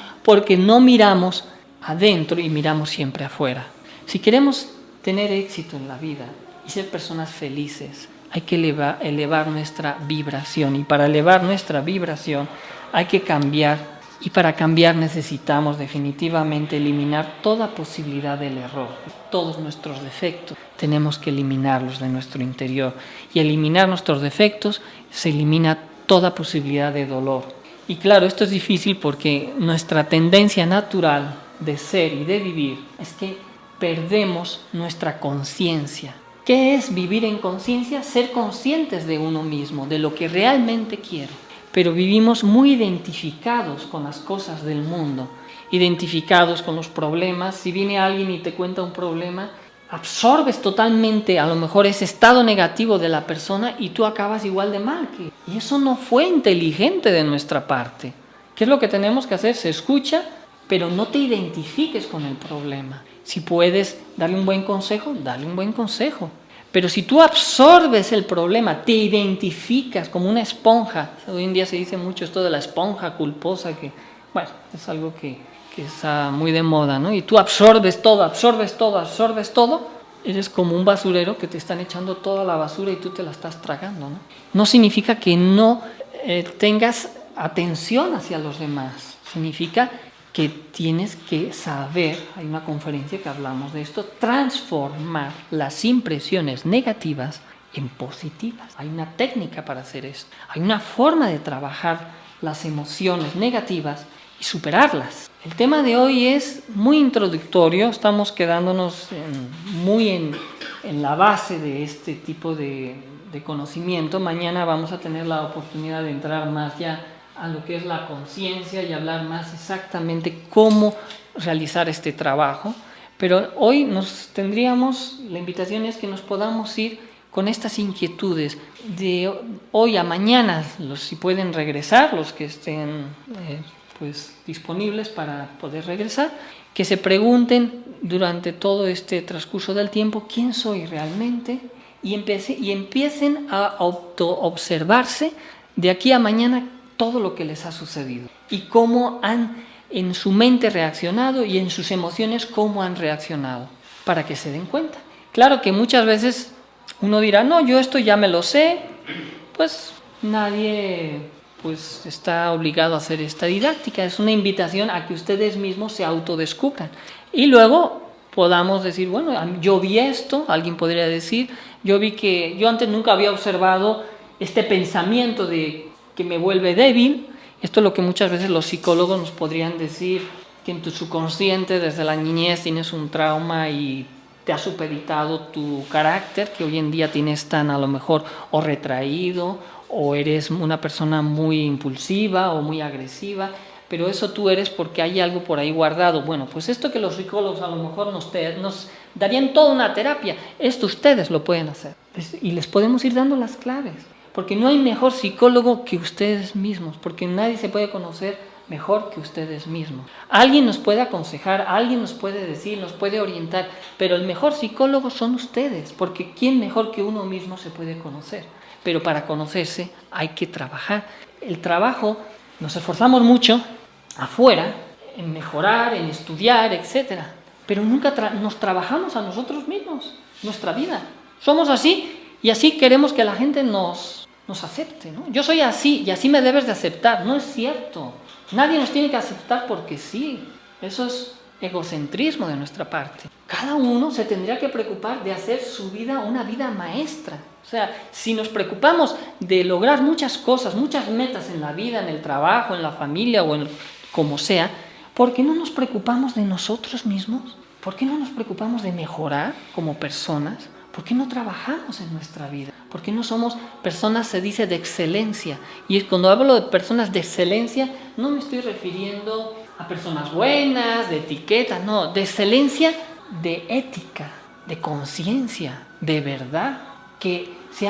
no miramos adentro y miramos siempre afuera. Si queremos tener éxito en la vida y ser personas felices, hay que elevar nuestra vibración. Y para elevar nuestra vibración hay que cambiar. Y para cambiar necesitamos definitivamente eliminar toda posibilidad del error. Todos nuestros defectos tenemos que eliminarlos de nuestro interior. Y eliminar nuestros defectos se elimina toda posibilidad de dolor. Y claro, esto es difícil porque nuestra tendencia natural de ser y de vivir es que perdemos nuestra conciencia. ¿Qué es vivir en conciencia? Ser conscientes de uno mismo, de lo que realmente quiero. pero vivimos muy identificados con las cosas del mundo, identificados con los problemas. Si viene alguien y te cuenta un problema, absorbes totalmente a lo mejor ese estado negativo de la persona y tú acabas igual de mal. Y eso no fue inteligente de nuestra parte. ¿Qué es lo que tenemos que hacer? Se escucha, pero no te identifiques con el problema. Si puedes darle un buen consejo, dale un buen consejo. Pero si tú absorbes el problema, te identificas como una esponja. Hoy en día se dice mucho esto de la esponja culposa, que bueno, es algo que está muy de moda, ¿no? Y tú absorbes todo, eres como un basurero que te están echando toda la basura y tú te la estás tragando, ¿no? No significa que no tengas atención hacia los demás, significa que tienes que saber, hay una conferencia que hablamos de esto, transformar las impresiones negativas en positivas. Hay una técnica para hacer esto, hay una forma de trabajar las emociones negativas y superarlas. El tema de hoy es muy introductorio, estamos quedándonos muy en la base de este tipo de conocimiento. Mañana vamos a tener la oportunidad de entrar más ya a lo que es la conciencia y hablar más exactamente cómo realizar este trabajo. Pero hoy la invitación es que nos podamos ir con estas inquietudes de hoy a mañana, si pueden regresar, los que estén disponibles para poder regresar, que se pregunten durante todo este transcurso del tiempo quién soy realmente y empiecen a autoobservarse de aquí a mañana todo lo que les ha sucedido y cómo han en su mente reaccionado y en sus emociones cómo han reaccionado, para que se den cuenta. Claro que muchas veces uno dirá, no, yo esto ya me lo sé, pues nadie está obligado a hacer esta didáctica, es una invitación a que ustedes mismos se autodescubran y luego podamos decir, bueno, yo vi esto, alguien podría decir, yo vi que yo antes nunca había observado este pensamiento de que me vuelve débil. Esto es lo que muchas veces los psicólogos nos podrían decir, que en tu subconsciente desde la niñez tienes un trauma y te ha supeditado tu carácter, que hoy en día tienes tan a lo mejor o retraído, o eres una persona muy impulsiva o muy agresiva, pero eso tú eres porque hay algo por ahí guardado. Bueno, pues esto que los psicólogos a lo mejor nos darían toda una terapia, esto ustedes lo pueden hacer y les podemos ir dando las claves. Porque no hay mejor psicólogo que ustedes mismos, porque nadie se puede conocer mejor que ustedes mismos. Alguien nos puede aconsejar, alguien nos puede decir, nos puede orientar, pero el mejor psicólogo son ustedes, porque ¿quién mejor que uno mismo se puede conocer? Pero para conocerse hay que trabajar. El trabajo, nos esforzamos mucho afuera en mejorar, en estudiar, etc. Pero nunca nos trabajamos a nosotros mismos, nuestra vida. Somos así y así queremos que la gente nos acepte, ¿no? Yo soy así y así me debes de aceptar. No es cierto. Nadie nos tiene que aceptar porque sí. Eso es egocentrismo de nuestra parte. Cada uno se tendría que preocupar de hacer su vida una vida maestra. O sea, si nos preocupamos de lograr muchas cosas, muchas metas en la vida, en el trabajo, en la familia o en como sea, ¿por qué no nos preocupamos de nosotros mismos? ¿Por qué no nos preocupamos de mejorar como personas? ¿Por qué no trabajamos en nuestra vida? ¿Por qué no somos personas, se dice, de excelencia? Y cuando hablo de personas de excelencia, no me estoy refiriendo a personas buenas, de etiqueta, no, de excelencia, de ética, de conciencia, de verdad, que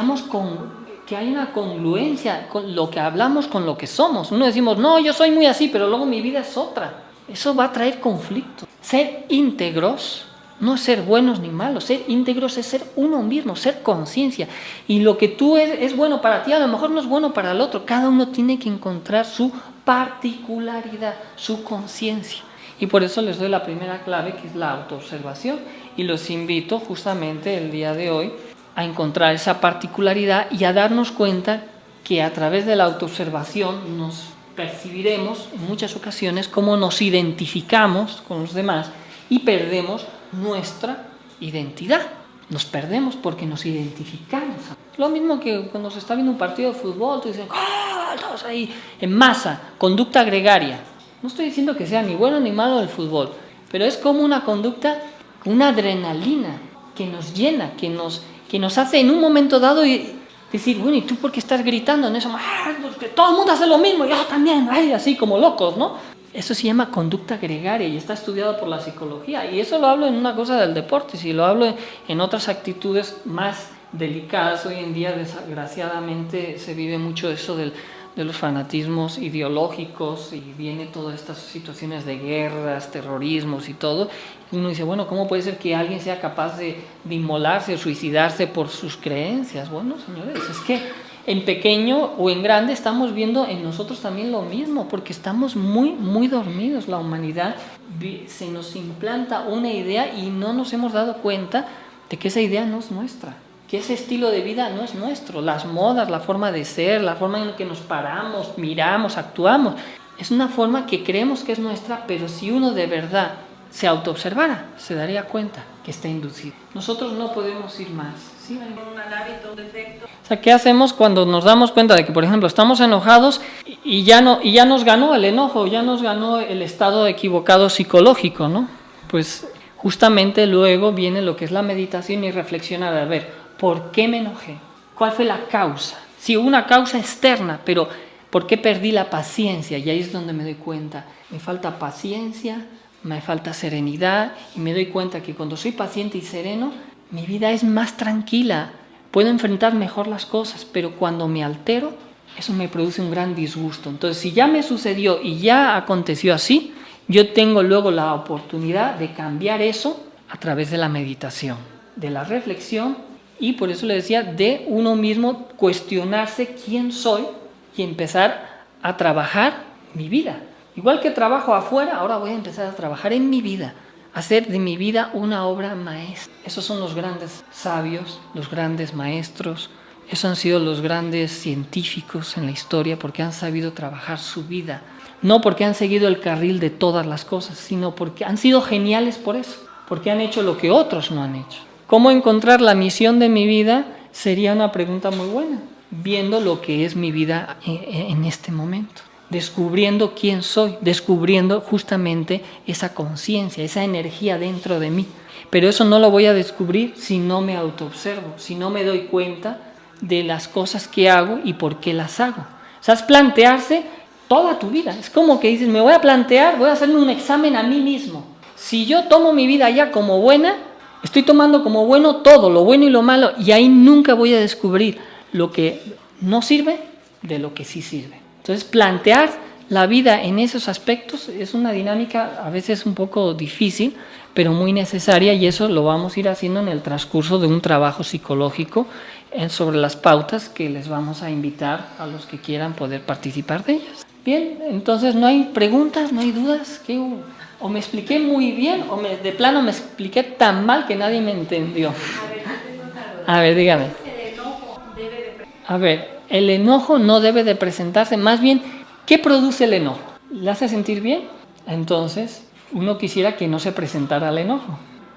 hay una congruencia con lo que hablamos, con lo que somos. Uno decimos, no, yo soy muy así, pero luego mi vida es otra. Eso va a traer conflicto. Ser íntegros no es ser buenos ni malos, ser íntegros es ser uno mismo, ser conciencia. Y lo que tú es bueno para ti, a lo mejor no es bueno para el otro. Cada uno tiene que encontrar su particularidad, su conciencia. Y por eso les doy la primera clave, que es la autoobservación. Y los invito justamente el día de hoy a encontrar esa particularidad y a darnos cuenta que a través de la autoobservación nos percibiremos en muchas ocasiones cómo nos identificamos con los demás y perdemos nuestra identidad. Nos perdemos porque nos identificamos. Lo mismo que cuando se está viendo un partido de fútbol, tú dices, todos ahí en masa, conducta gregaria. No estoy diciendo que sea ni bueno ni malo el fútbol, pero es como una conducta, una adrenalina que nos llena, que nos hace en un momento dado decir, bueno, ¿y tú por qué estás gritando en eso? Porque todo el mundo hace lo mismo, yo también, así como locos, ¿no? Eso se llama conducta gregaria y está estudiado por la psicología. Y eso lo hablo en una cosa del deporte, si lo hablo en otras actitudes más delicadas. Hoy en día, desgraciadamente, se vive mucho eso de los fanatismos ideológicos y viene todas estas situaciones de guerras, terrorismos y todo. Y uno dice, bueno, ¿cómo puede ser que alguien sea capaz de inmolarse o suicidarse por sus creencias? Bueno, señores, es que en pequeño o en grande estamos viendo en nosotros también lo mismo, porque estamos muy, muy dormidos. La humanidad se nos implanta una idea y no nos hemos dado cuenta de que esa idea no es nuestra, que ese estilo de vida no es nuestro. Las modas, la forma de ser, la forma en que nos paramos, miramos, actuamos, es una forma que creemos que es nuestra, pero si uno de verdad se autoobservara, se daría cuenta que está inducido. Nosotros no podemos ir más. ¿Sí? Un hábito, un defecto. O sea, ¿qué hacemos cuando nos damos cuenta de que, por ejemplo, estamos enojados y ya nos ganó el enojo, ya nos ganó el estado equivocado psicológico, ¿no? Pues justamente luego viene lo que es la meditación y reflexionar, a ver, ¿por qué me enojé? ¿Cuál fue la causa? Sí, hubo una causa externa, pero ¿por qué perdí la paciencia? Y ahí es donde me doy cuenta, me falta paciencia, me falta serenidad, y me doy cuenta que cuando soy paciente y sereno, mi vida es más tranquila, puedo enfrentar mejor las cosas, pero cuando me altero, eso me produce un gran disgusto. Entonces, si ya me sucedió y ya aconteció así, yo tengo luego la oportunidad de cambiar eso a través de la meditación, de la reflexión, y por eso le decía, de uno mismo cuestionarse quién soy y empezar a trabajar mi vida. Igual que trabajo afuera, ahora voy a empezar a trabajar en mi vida, hacer de mi vida una obra maestra. Esos son los grandes sabios, los grandes maestros, esos han sido los grandes científicos en la historia porque han sabido trabajar su vida. No porque han seguido el carril de todas las cosas, sino porque han sido geniales por eso, porque han hecho lo que otros no han hecho. ¿Cómo encontrar la misión de mi vida? Sería una pregunta muy buena, viendo lo que es mi vida en este momento. Descubriendo quién soy, descubriendo justamente esa conciencia, esa energía dentro de mí. Pero eso no lo voy a descubrir si no me autoobservo, si no me doy cuenta de las cosas que hago y por qué las hago. O sea, es plantearse toda tu vida. Es como que dices, me voy a plantear, voy a hacerme un examen a mí mismo. Si yo tomo mi vida ya como buena, estoy tomando como bueno todo, lo bueno y lo malo, y ahí nunca voy a descubrir lo que no sirve de lo que sí sirve. Entonces, plantear la vida en esos aspectos es una dinámica a veces un poco difícil, pero muy necesaria, y eso lo vamos a ir haciendo en el transcurso de un trabajo psicológico sobre las pautas que les vamos a invitar a los que quieran poder participar de ellas. Bien, entonces no hay preguntas, no hay dudas. O me expliqué muy bien o de plano me expliqué tan mal que nadie me entendió. A ver, dígame. A ver, el enojo no debe de presentarse, más bien, ¿qué produce el enojo? ¿Le hace sentir bien? Entonces, uno quisiera que no se presentara el enojo.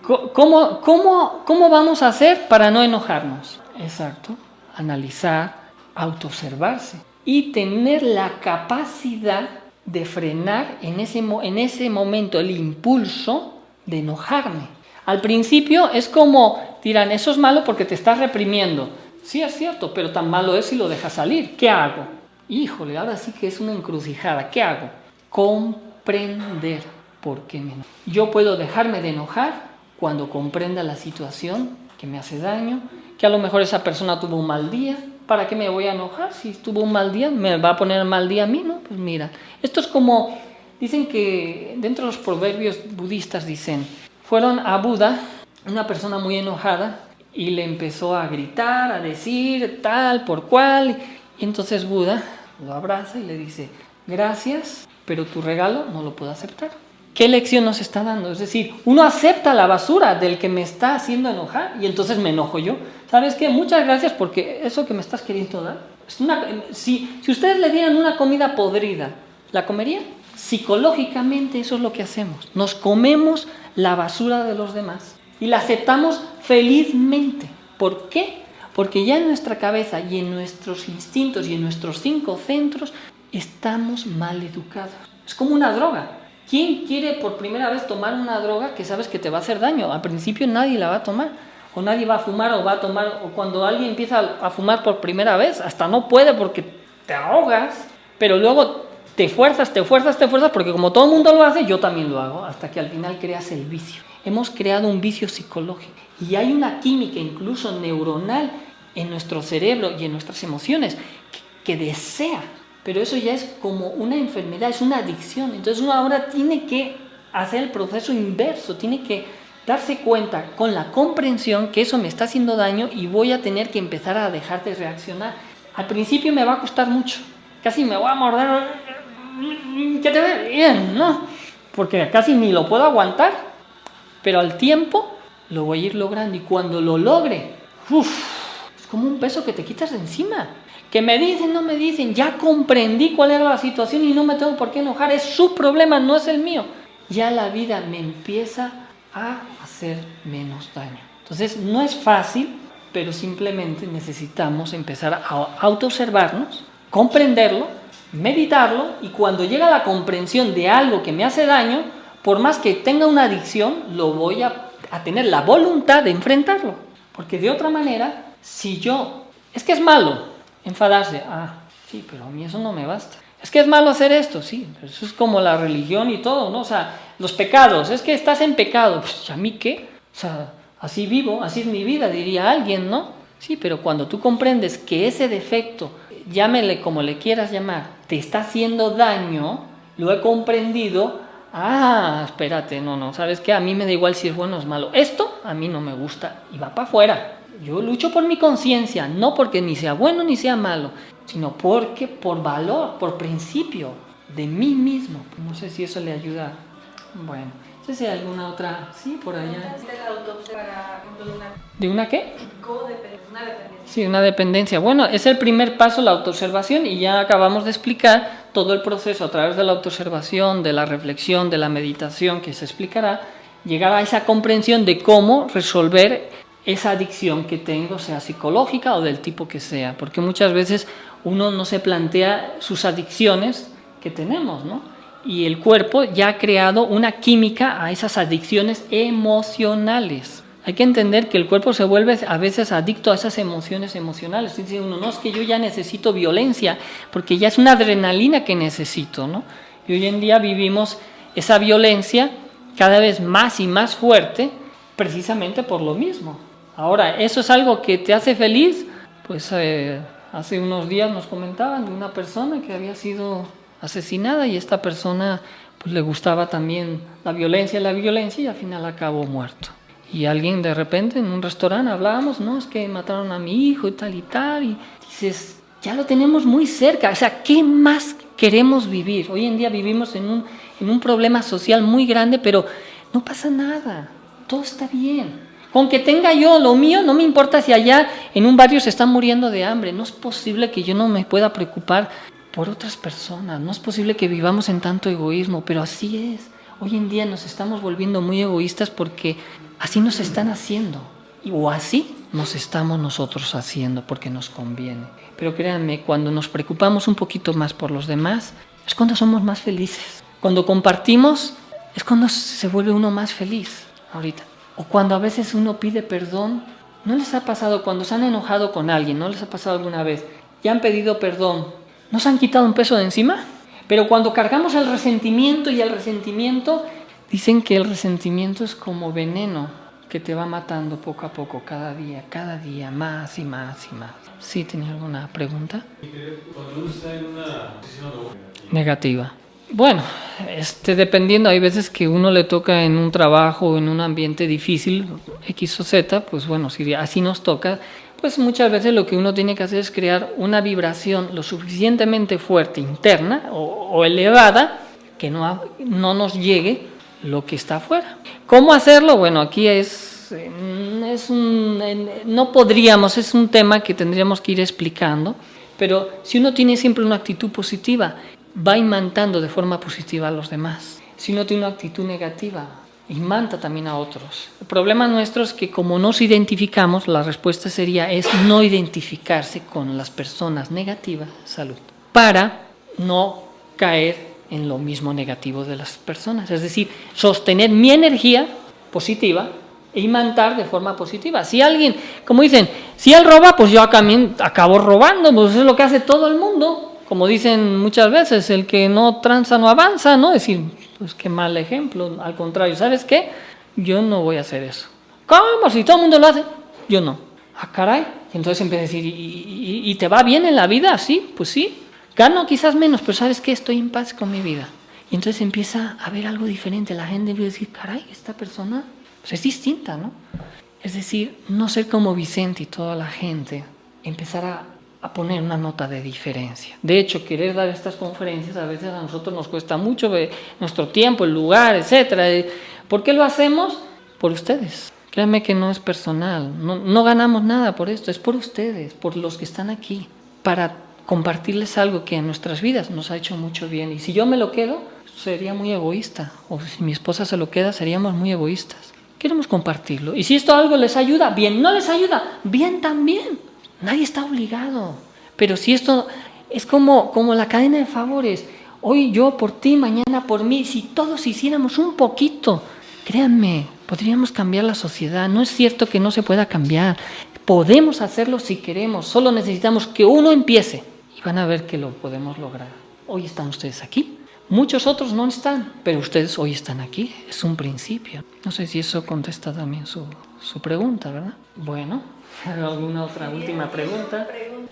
¿Cómo vamos a hacer para no enojarnos? Exacto, analizar, autoobservarse y tener la capacidad de frenar en ese momento el impulso de enojarme. Al principio es como, dirán, eso es malo porque te estás reprimiendo. Sí, es cierto, pero tan malo es si lo dejas salir. ¿Qué hago? Híjole, ahora sí que es una encrucijada. ¿Qué hago? Comprender por qué me enojo. Yo puedo dejarme de enojar cuando comprenda la situación que me hace daño, que a lo mejor esa persona tuvo un mal día. ¿Para qué me voy a enojar? Si tuvo un mal día, ¿me va a poner mal día a mí? No, pues mira, esto es como, dicen que dentro de los proverbios budistas dicen, fueron a Buda, una persona muy enojada, y le empezó a gritar, a decir tal por cual, y entonces Buda lo abraza y le dice, gracias, pero tu regalo no lo puedo aceptar. ¿Qué lección nos está dando? Es decir, uno acepta la basura del que me está haciendo enojar y entonces me enojo yo. ¿Sabes qué? Muchas gracias porque eso que me estás queriendo dar, si ustedes le dieran una comida podrida, ¿la comerían? Psicológicamente eso es lo que hacemos. Nos comemos la basura de los demás y la aceptamos felizmente. ¿Por qué? Porque ya en nuestra cabeza y en nuestros instintos y en nuestros 5 centros estamos mal educados. Es como una droga. ¿Quién quiere por primera vez tomar una droga que sabes que te va a hacer daño? Al principio nadie la va a tomar. o nadie va a fumar o va a tomar, o cuando alguien empieza a fumar por primera vez, hasta no puede porque te ahogas, pero luego te fuerzas, porque como todo el mundo lo hace, yo también lo hago, hasta que al final creas el vicio. Hemos creado un vicio psicológico y hay una química incluso neuronal en nuestro cerebro y en nuestras emociones que desea, pero eso ya es como una enfermedad, es una adicción. Entonces uno ahora tiene que hacer el proceso inverso, tiene que darse cuenta con la comprensión que eso me está haciendo daño y voy a tener que empezar a dejar de reaccionar. Al principio me va a costar mucho, casi me voy a morder, ¿qué te ve? Bien, ¿no? Porque casi ni lo puedo aguantar, pero al tiempo lo voy a ir logrando y cuando lo logre, es como un peso que te quitas de encima. Que me dicen, no me dicen, ya comprendí cuál era la situación y no me tengo por qué enojar, es su problema, no es el mío. Ya la vida me empieza a hacer menos daño. Entonces no es fácil, pero simplemente necesitamos empezar a autoobservarnos, comprenderlo, meditarlo, y cuando llega la comprensión de algo que me hace daño, por más que tenga una adicción, lo voy a tener la voluntad de enfrentarlo. Porque de otra manera, si yo, es que es malo enfadarse, sí, pero a mí eso no me basta. Es que es malo hacer esto, sí, pero eso es como la religión y todo, ¿no? O sea, los pecados, es que estás en pecado, pues, ¿a mí qué? O sea, así vivo, así es mi vida, diría alguien, ¿no? Sí, pero cuando tú comprendes que ese defecto, llámele como le quieras llamar, te está haciendo daño, lo he comprendido, espérate, no, ¿sabes qué? A mí me da igual si es bueno o es malo. Esto a mí no me gusta y va para afuera. Yo lucho por mi conciencia, no porque ni sea bueno ni sea malo, sino porque por valor, por principio de mí mismo. No sé si eso le ayuda. Bueno, no sé si hay alguna otra. Sí, por allá. ¿De una qué? Una dependencia. Sí, una dependencia. Bueno, es el primer paso, la autoobservación, y ya acabamos de explicar todo el proceso a través de la autoobservación, de la reflexión, de la meditación que se explicará, llegar a esa comprensión de cómo resolver esa adicción que tengo, sea psicológica o del tipo que sea, porque muchas veces uno no se plantea sus adicciones que tenemos, ¿no? Y el cuerpo ya ha creado una química a esas adicciones emocionales. Hay que entender que el cuerpo se vuelve a veces adicto a esas emociones emocionales. Dice uno, no, es que yo ya necesito violencia, porque ya es una adrenalina que necesito, ¿no? Y hoy en día vivimos esa violencia cada vez más y más fuerte, precisamente por lo mismo. Ahora, ¿eso es algo que te hace feliz? Pues hace unos días nos comentaban de una persona que había sido asesinada y esta persona pues le gustaba también la violencia y al final acabó muerto. Y alguien de repente en un restaurante hablábamos, no, es que mataron a mi hijo y tal, y dices, ya lo tenemos muy cerca, o sea, ¿qué más queremos vivir? Hoy en día vivimos en un problema social muy grande, pero no pasa nada, todo está bien. Con que tenga yo lo mío, no me importa si allá en un barrio se están muriendo de hambre. No es posible que yo no me pueda preocupar por otras personas. No es posible que vivamos en tanto egoísmo, pero así es. Hoy en día nos estamos volviendo muy egoístas porque así nos están haciendo. O así nos estamos nosotros haciendo porque nos conviene. Pero créanme, cuando nos preocupamos un poquito más por los demás, es cuando somos más felices. Cuando compartimos, es cuando se vuelve uno más feliz ahorita. O cuando a veces uno pide perdón, ¿no les ha pasado cuando se han enojado con alguien? ¿No les ha pasado alguna vez? Ya han pedido perdón, ¿no se han quitado un peso de encima? Pero cuando cargamos el resentimiento dicen que el resentimiento es como veneno que te va matando poco a poco, cada día, más y más y más. ¿Sí tenía alguna pregunta? Cuando uno está en una posición negativa. Bueno, dependiendo, hay veces que uno le toca en un trabajo o en un ambiente difícil, X o Z, pues bueno, si así nos toca, pues muchas veces lo que uno tiene que hacer es crear una vibración lo suficientemente fuerte interna o elevada que no nos llegue lo que está afuera. ¿Cómo hacerlo? Bueno, aquí no podríamos, es un tema que tendríamos que ir explicando, pero si uno tiene siempre una actitud positiva, va imantando de forma positiva a los demás. Si uno tiene una actitud negativa, imanta también a otros. El problema nuestro es que como nos identificamos, la respuesta es no identificarse con las personas negativas, salud, para no caer en lo mismo negativo de las personas. Es decir, sostener mi energía positiva e imantar de forma positiva. Si alguien, como dicen, si él roba, pues yo también acabo robando, pues es lo que hace todo el mundo. Como dicen muchas veces, el que no tranza no avanza, ¿no? Es decir, pues qué mal ejemplo. Al contrario, ¿sabes qué? Yo no voy a hacer eso. ¿Cómo? Si todo el mundo lo hace, yo no. Ah, caray. Y entonces empieza a decir, ¿y te va bien en la vida? Sí, pues sí. Gano quizás menos, pero ¿sabes qué? Estoy en paz con mi vida. Y entonces empieza a ver algo diferente. La gente empieza a decir, caray, esta persona pues es distinta, ¿no? Es decir, no ser como Vicente y toda la gente, empezar a poner una nota de diferencia. De hecho, querer dar estas conferencias a veces a nosotros nos cuesta mucho, nuestro tiempo, el lugar, etc. ¿Por qué lo hacemos? Por ustedes. Créanme que no es personal, no ganamos nada por esto, es por ustedes, por los que están aquí, para compartirles algo que en nuestras vidas nos ha hecho mucho bien. Y si yo me lo quedo, sería muy egoísta, o si mi esposa se lo queda, seríamos muy egoístas. Queremos compartirlo. Y si esto algo les ayuda, bien. No les ayuda, bien también. Nadie está obligado. Pero si esto es como la cadena de favores, hoy yo por ti, mañana por mí, si todos hiciéramos un poquito, créanme, podríamos cambiar la sociedad. No es cierto que no se pueda cambiar. Podemos hacerlo si queremos, solo necesitamos que uno empiece y van a ver que lo podemos lograr. Hoy están ustedes aquí. Muchos otros no están, pero ustedes hoy están aquí. Es un principio. No sé si eso contesta también su pregunta, ¿verdad? Bueno, ¿alguna otra última pregunta?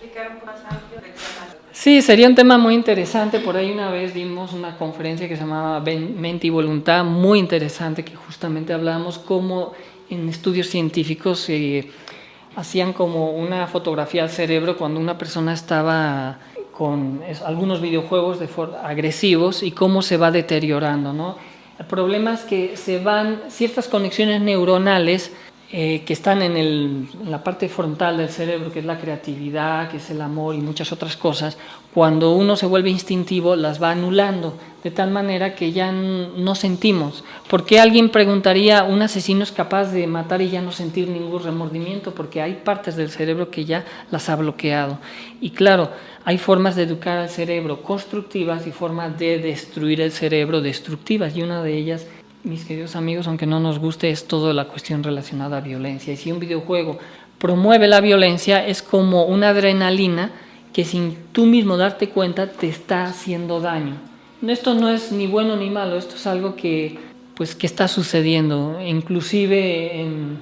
Sí, sería un tema muy interesante. Por ahí una vez dimos una conferencia que se llamaba Mente y Voluntad, muy interesante, que justamente hablábamos cómo en estudios científicos hacían como una fotografía al cerebro cuando una persona estaba con algunos videojuegos agresivos y cómo se va deteriorando, ¿no? El problema es que se van ciertas conexiones neuronales que están en la parte frontal del cerebro, que es la creatividad, que es el amor y muchas otras cosas. Cuando uno se vuelve instintivo, las va anulando, de tal manera que ya no sentimos. ¿Por qué alguien preguntaría, un asesino es capaz de matar y ya no sentir ningún remordimiento? Porque hay partes del cerebro que ya las ha bloqueado. Y claro, hay formas de educar al cerebro constructivas y formas de destruir el cerebro destructivas, y una de ellas, mis queridos amigos, aunque no nos guste, es toda la cuestión relacionada a violencia. Y si un videojuego promueve la violencia, es como una adrenalina que sin tú mismo darte cuenta te está haciendo daño. Esto no es ni bueno ni malo, esto es algo que está sucediendo. Inclusive en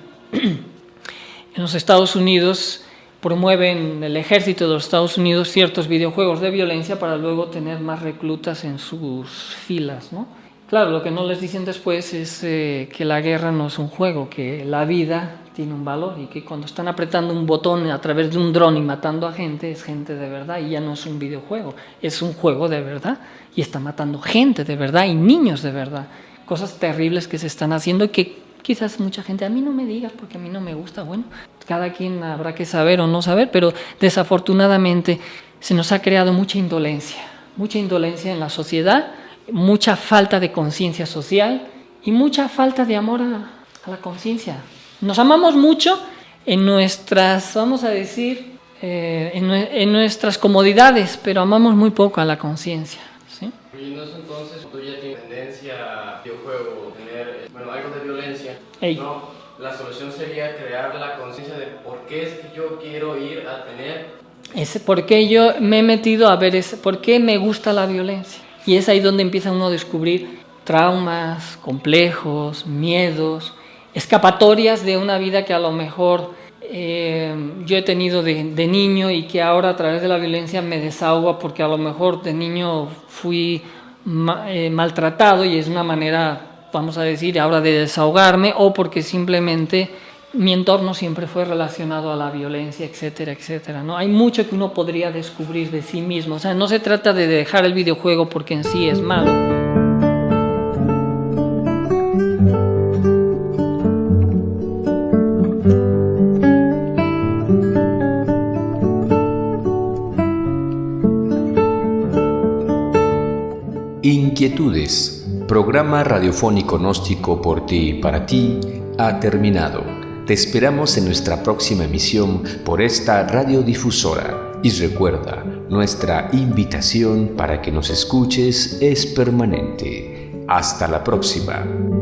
los Estados Unidos promueven el ejército de los Estados Unidos ciertos videojuegos de violencia para luego tener más reclutas en sus filas, ¿no? Claro, lo que no les dicen después es que la guerra no es un juego, que la vida tiene un valor y que cuando están apretando un botón a través de un dron y matando a gente, es gente de verdad y ya no es un videojuego, es un juego de verdad y está matando gente de verdad y niños de verdad. Cosas terribles que se están haciendo y que quizás mucha gente, a mí no me digas porque a mí no me gusta. Bueno, cada quien habrá que saber o no saber, pero desafortunadamente se nos ha creado mucha indolencia en la sociedad, mucha falta de conciencia social y mucha falta de amor a la conciencia. Nos amamos mucho en nuestras, vamos a decir, en nuestras comodidades, pero amamos muy poco a la conciencia, ¿sí? Y entonces tú ya tienes tendencia a videojuego, tener algo de violencia. Ey. No, la solución sería crear la conciencia de por qué es que yo quiero ir a tener. ¿Por qué yo me he metido a ver por qué me gusta la violencia? Y es ahí donde empieza uno a descubrir traumas, complejos, miedos, escapatorias de una vida que a lo mejor yo he tenido de niño y que ahora a través de la violencia me desahogo porque a lo mejor de niño fui maltratado y es una manera, vamos a decir, ahora de desahogarme, o porque simplemente mi entorno siempre fue relacionado a la violencia, etcétera, etcétera, ¿no? Hay mucho que uno podría descubrir de sí mismo. O sea, no se trata de dejar el videojuego porque en sí es malo. Inquietudes, programa radiofónico gnóstico por ti y para ti, ha terminado. Te esperamos en nuestra próxima emisión por esta radiodifusora. Y recuerda, nuestra invitación para que nos escuches es permanente. Hasta la próxima.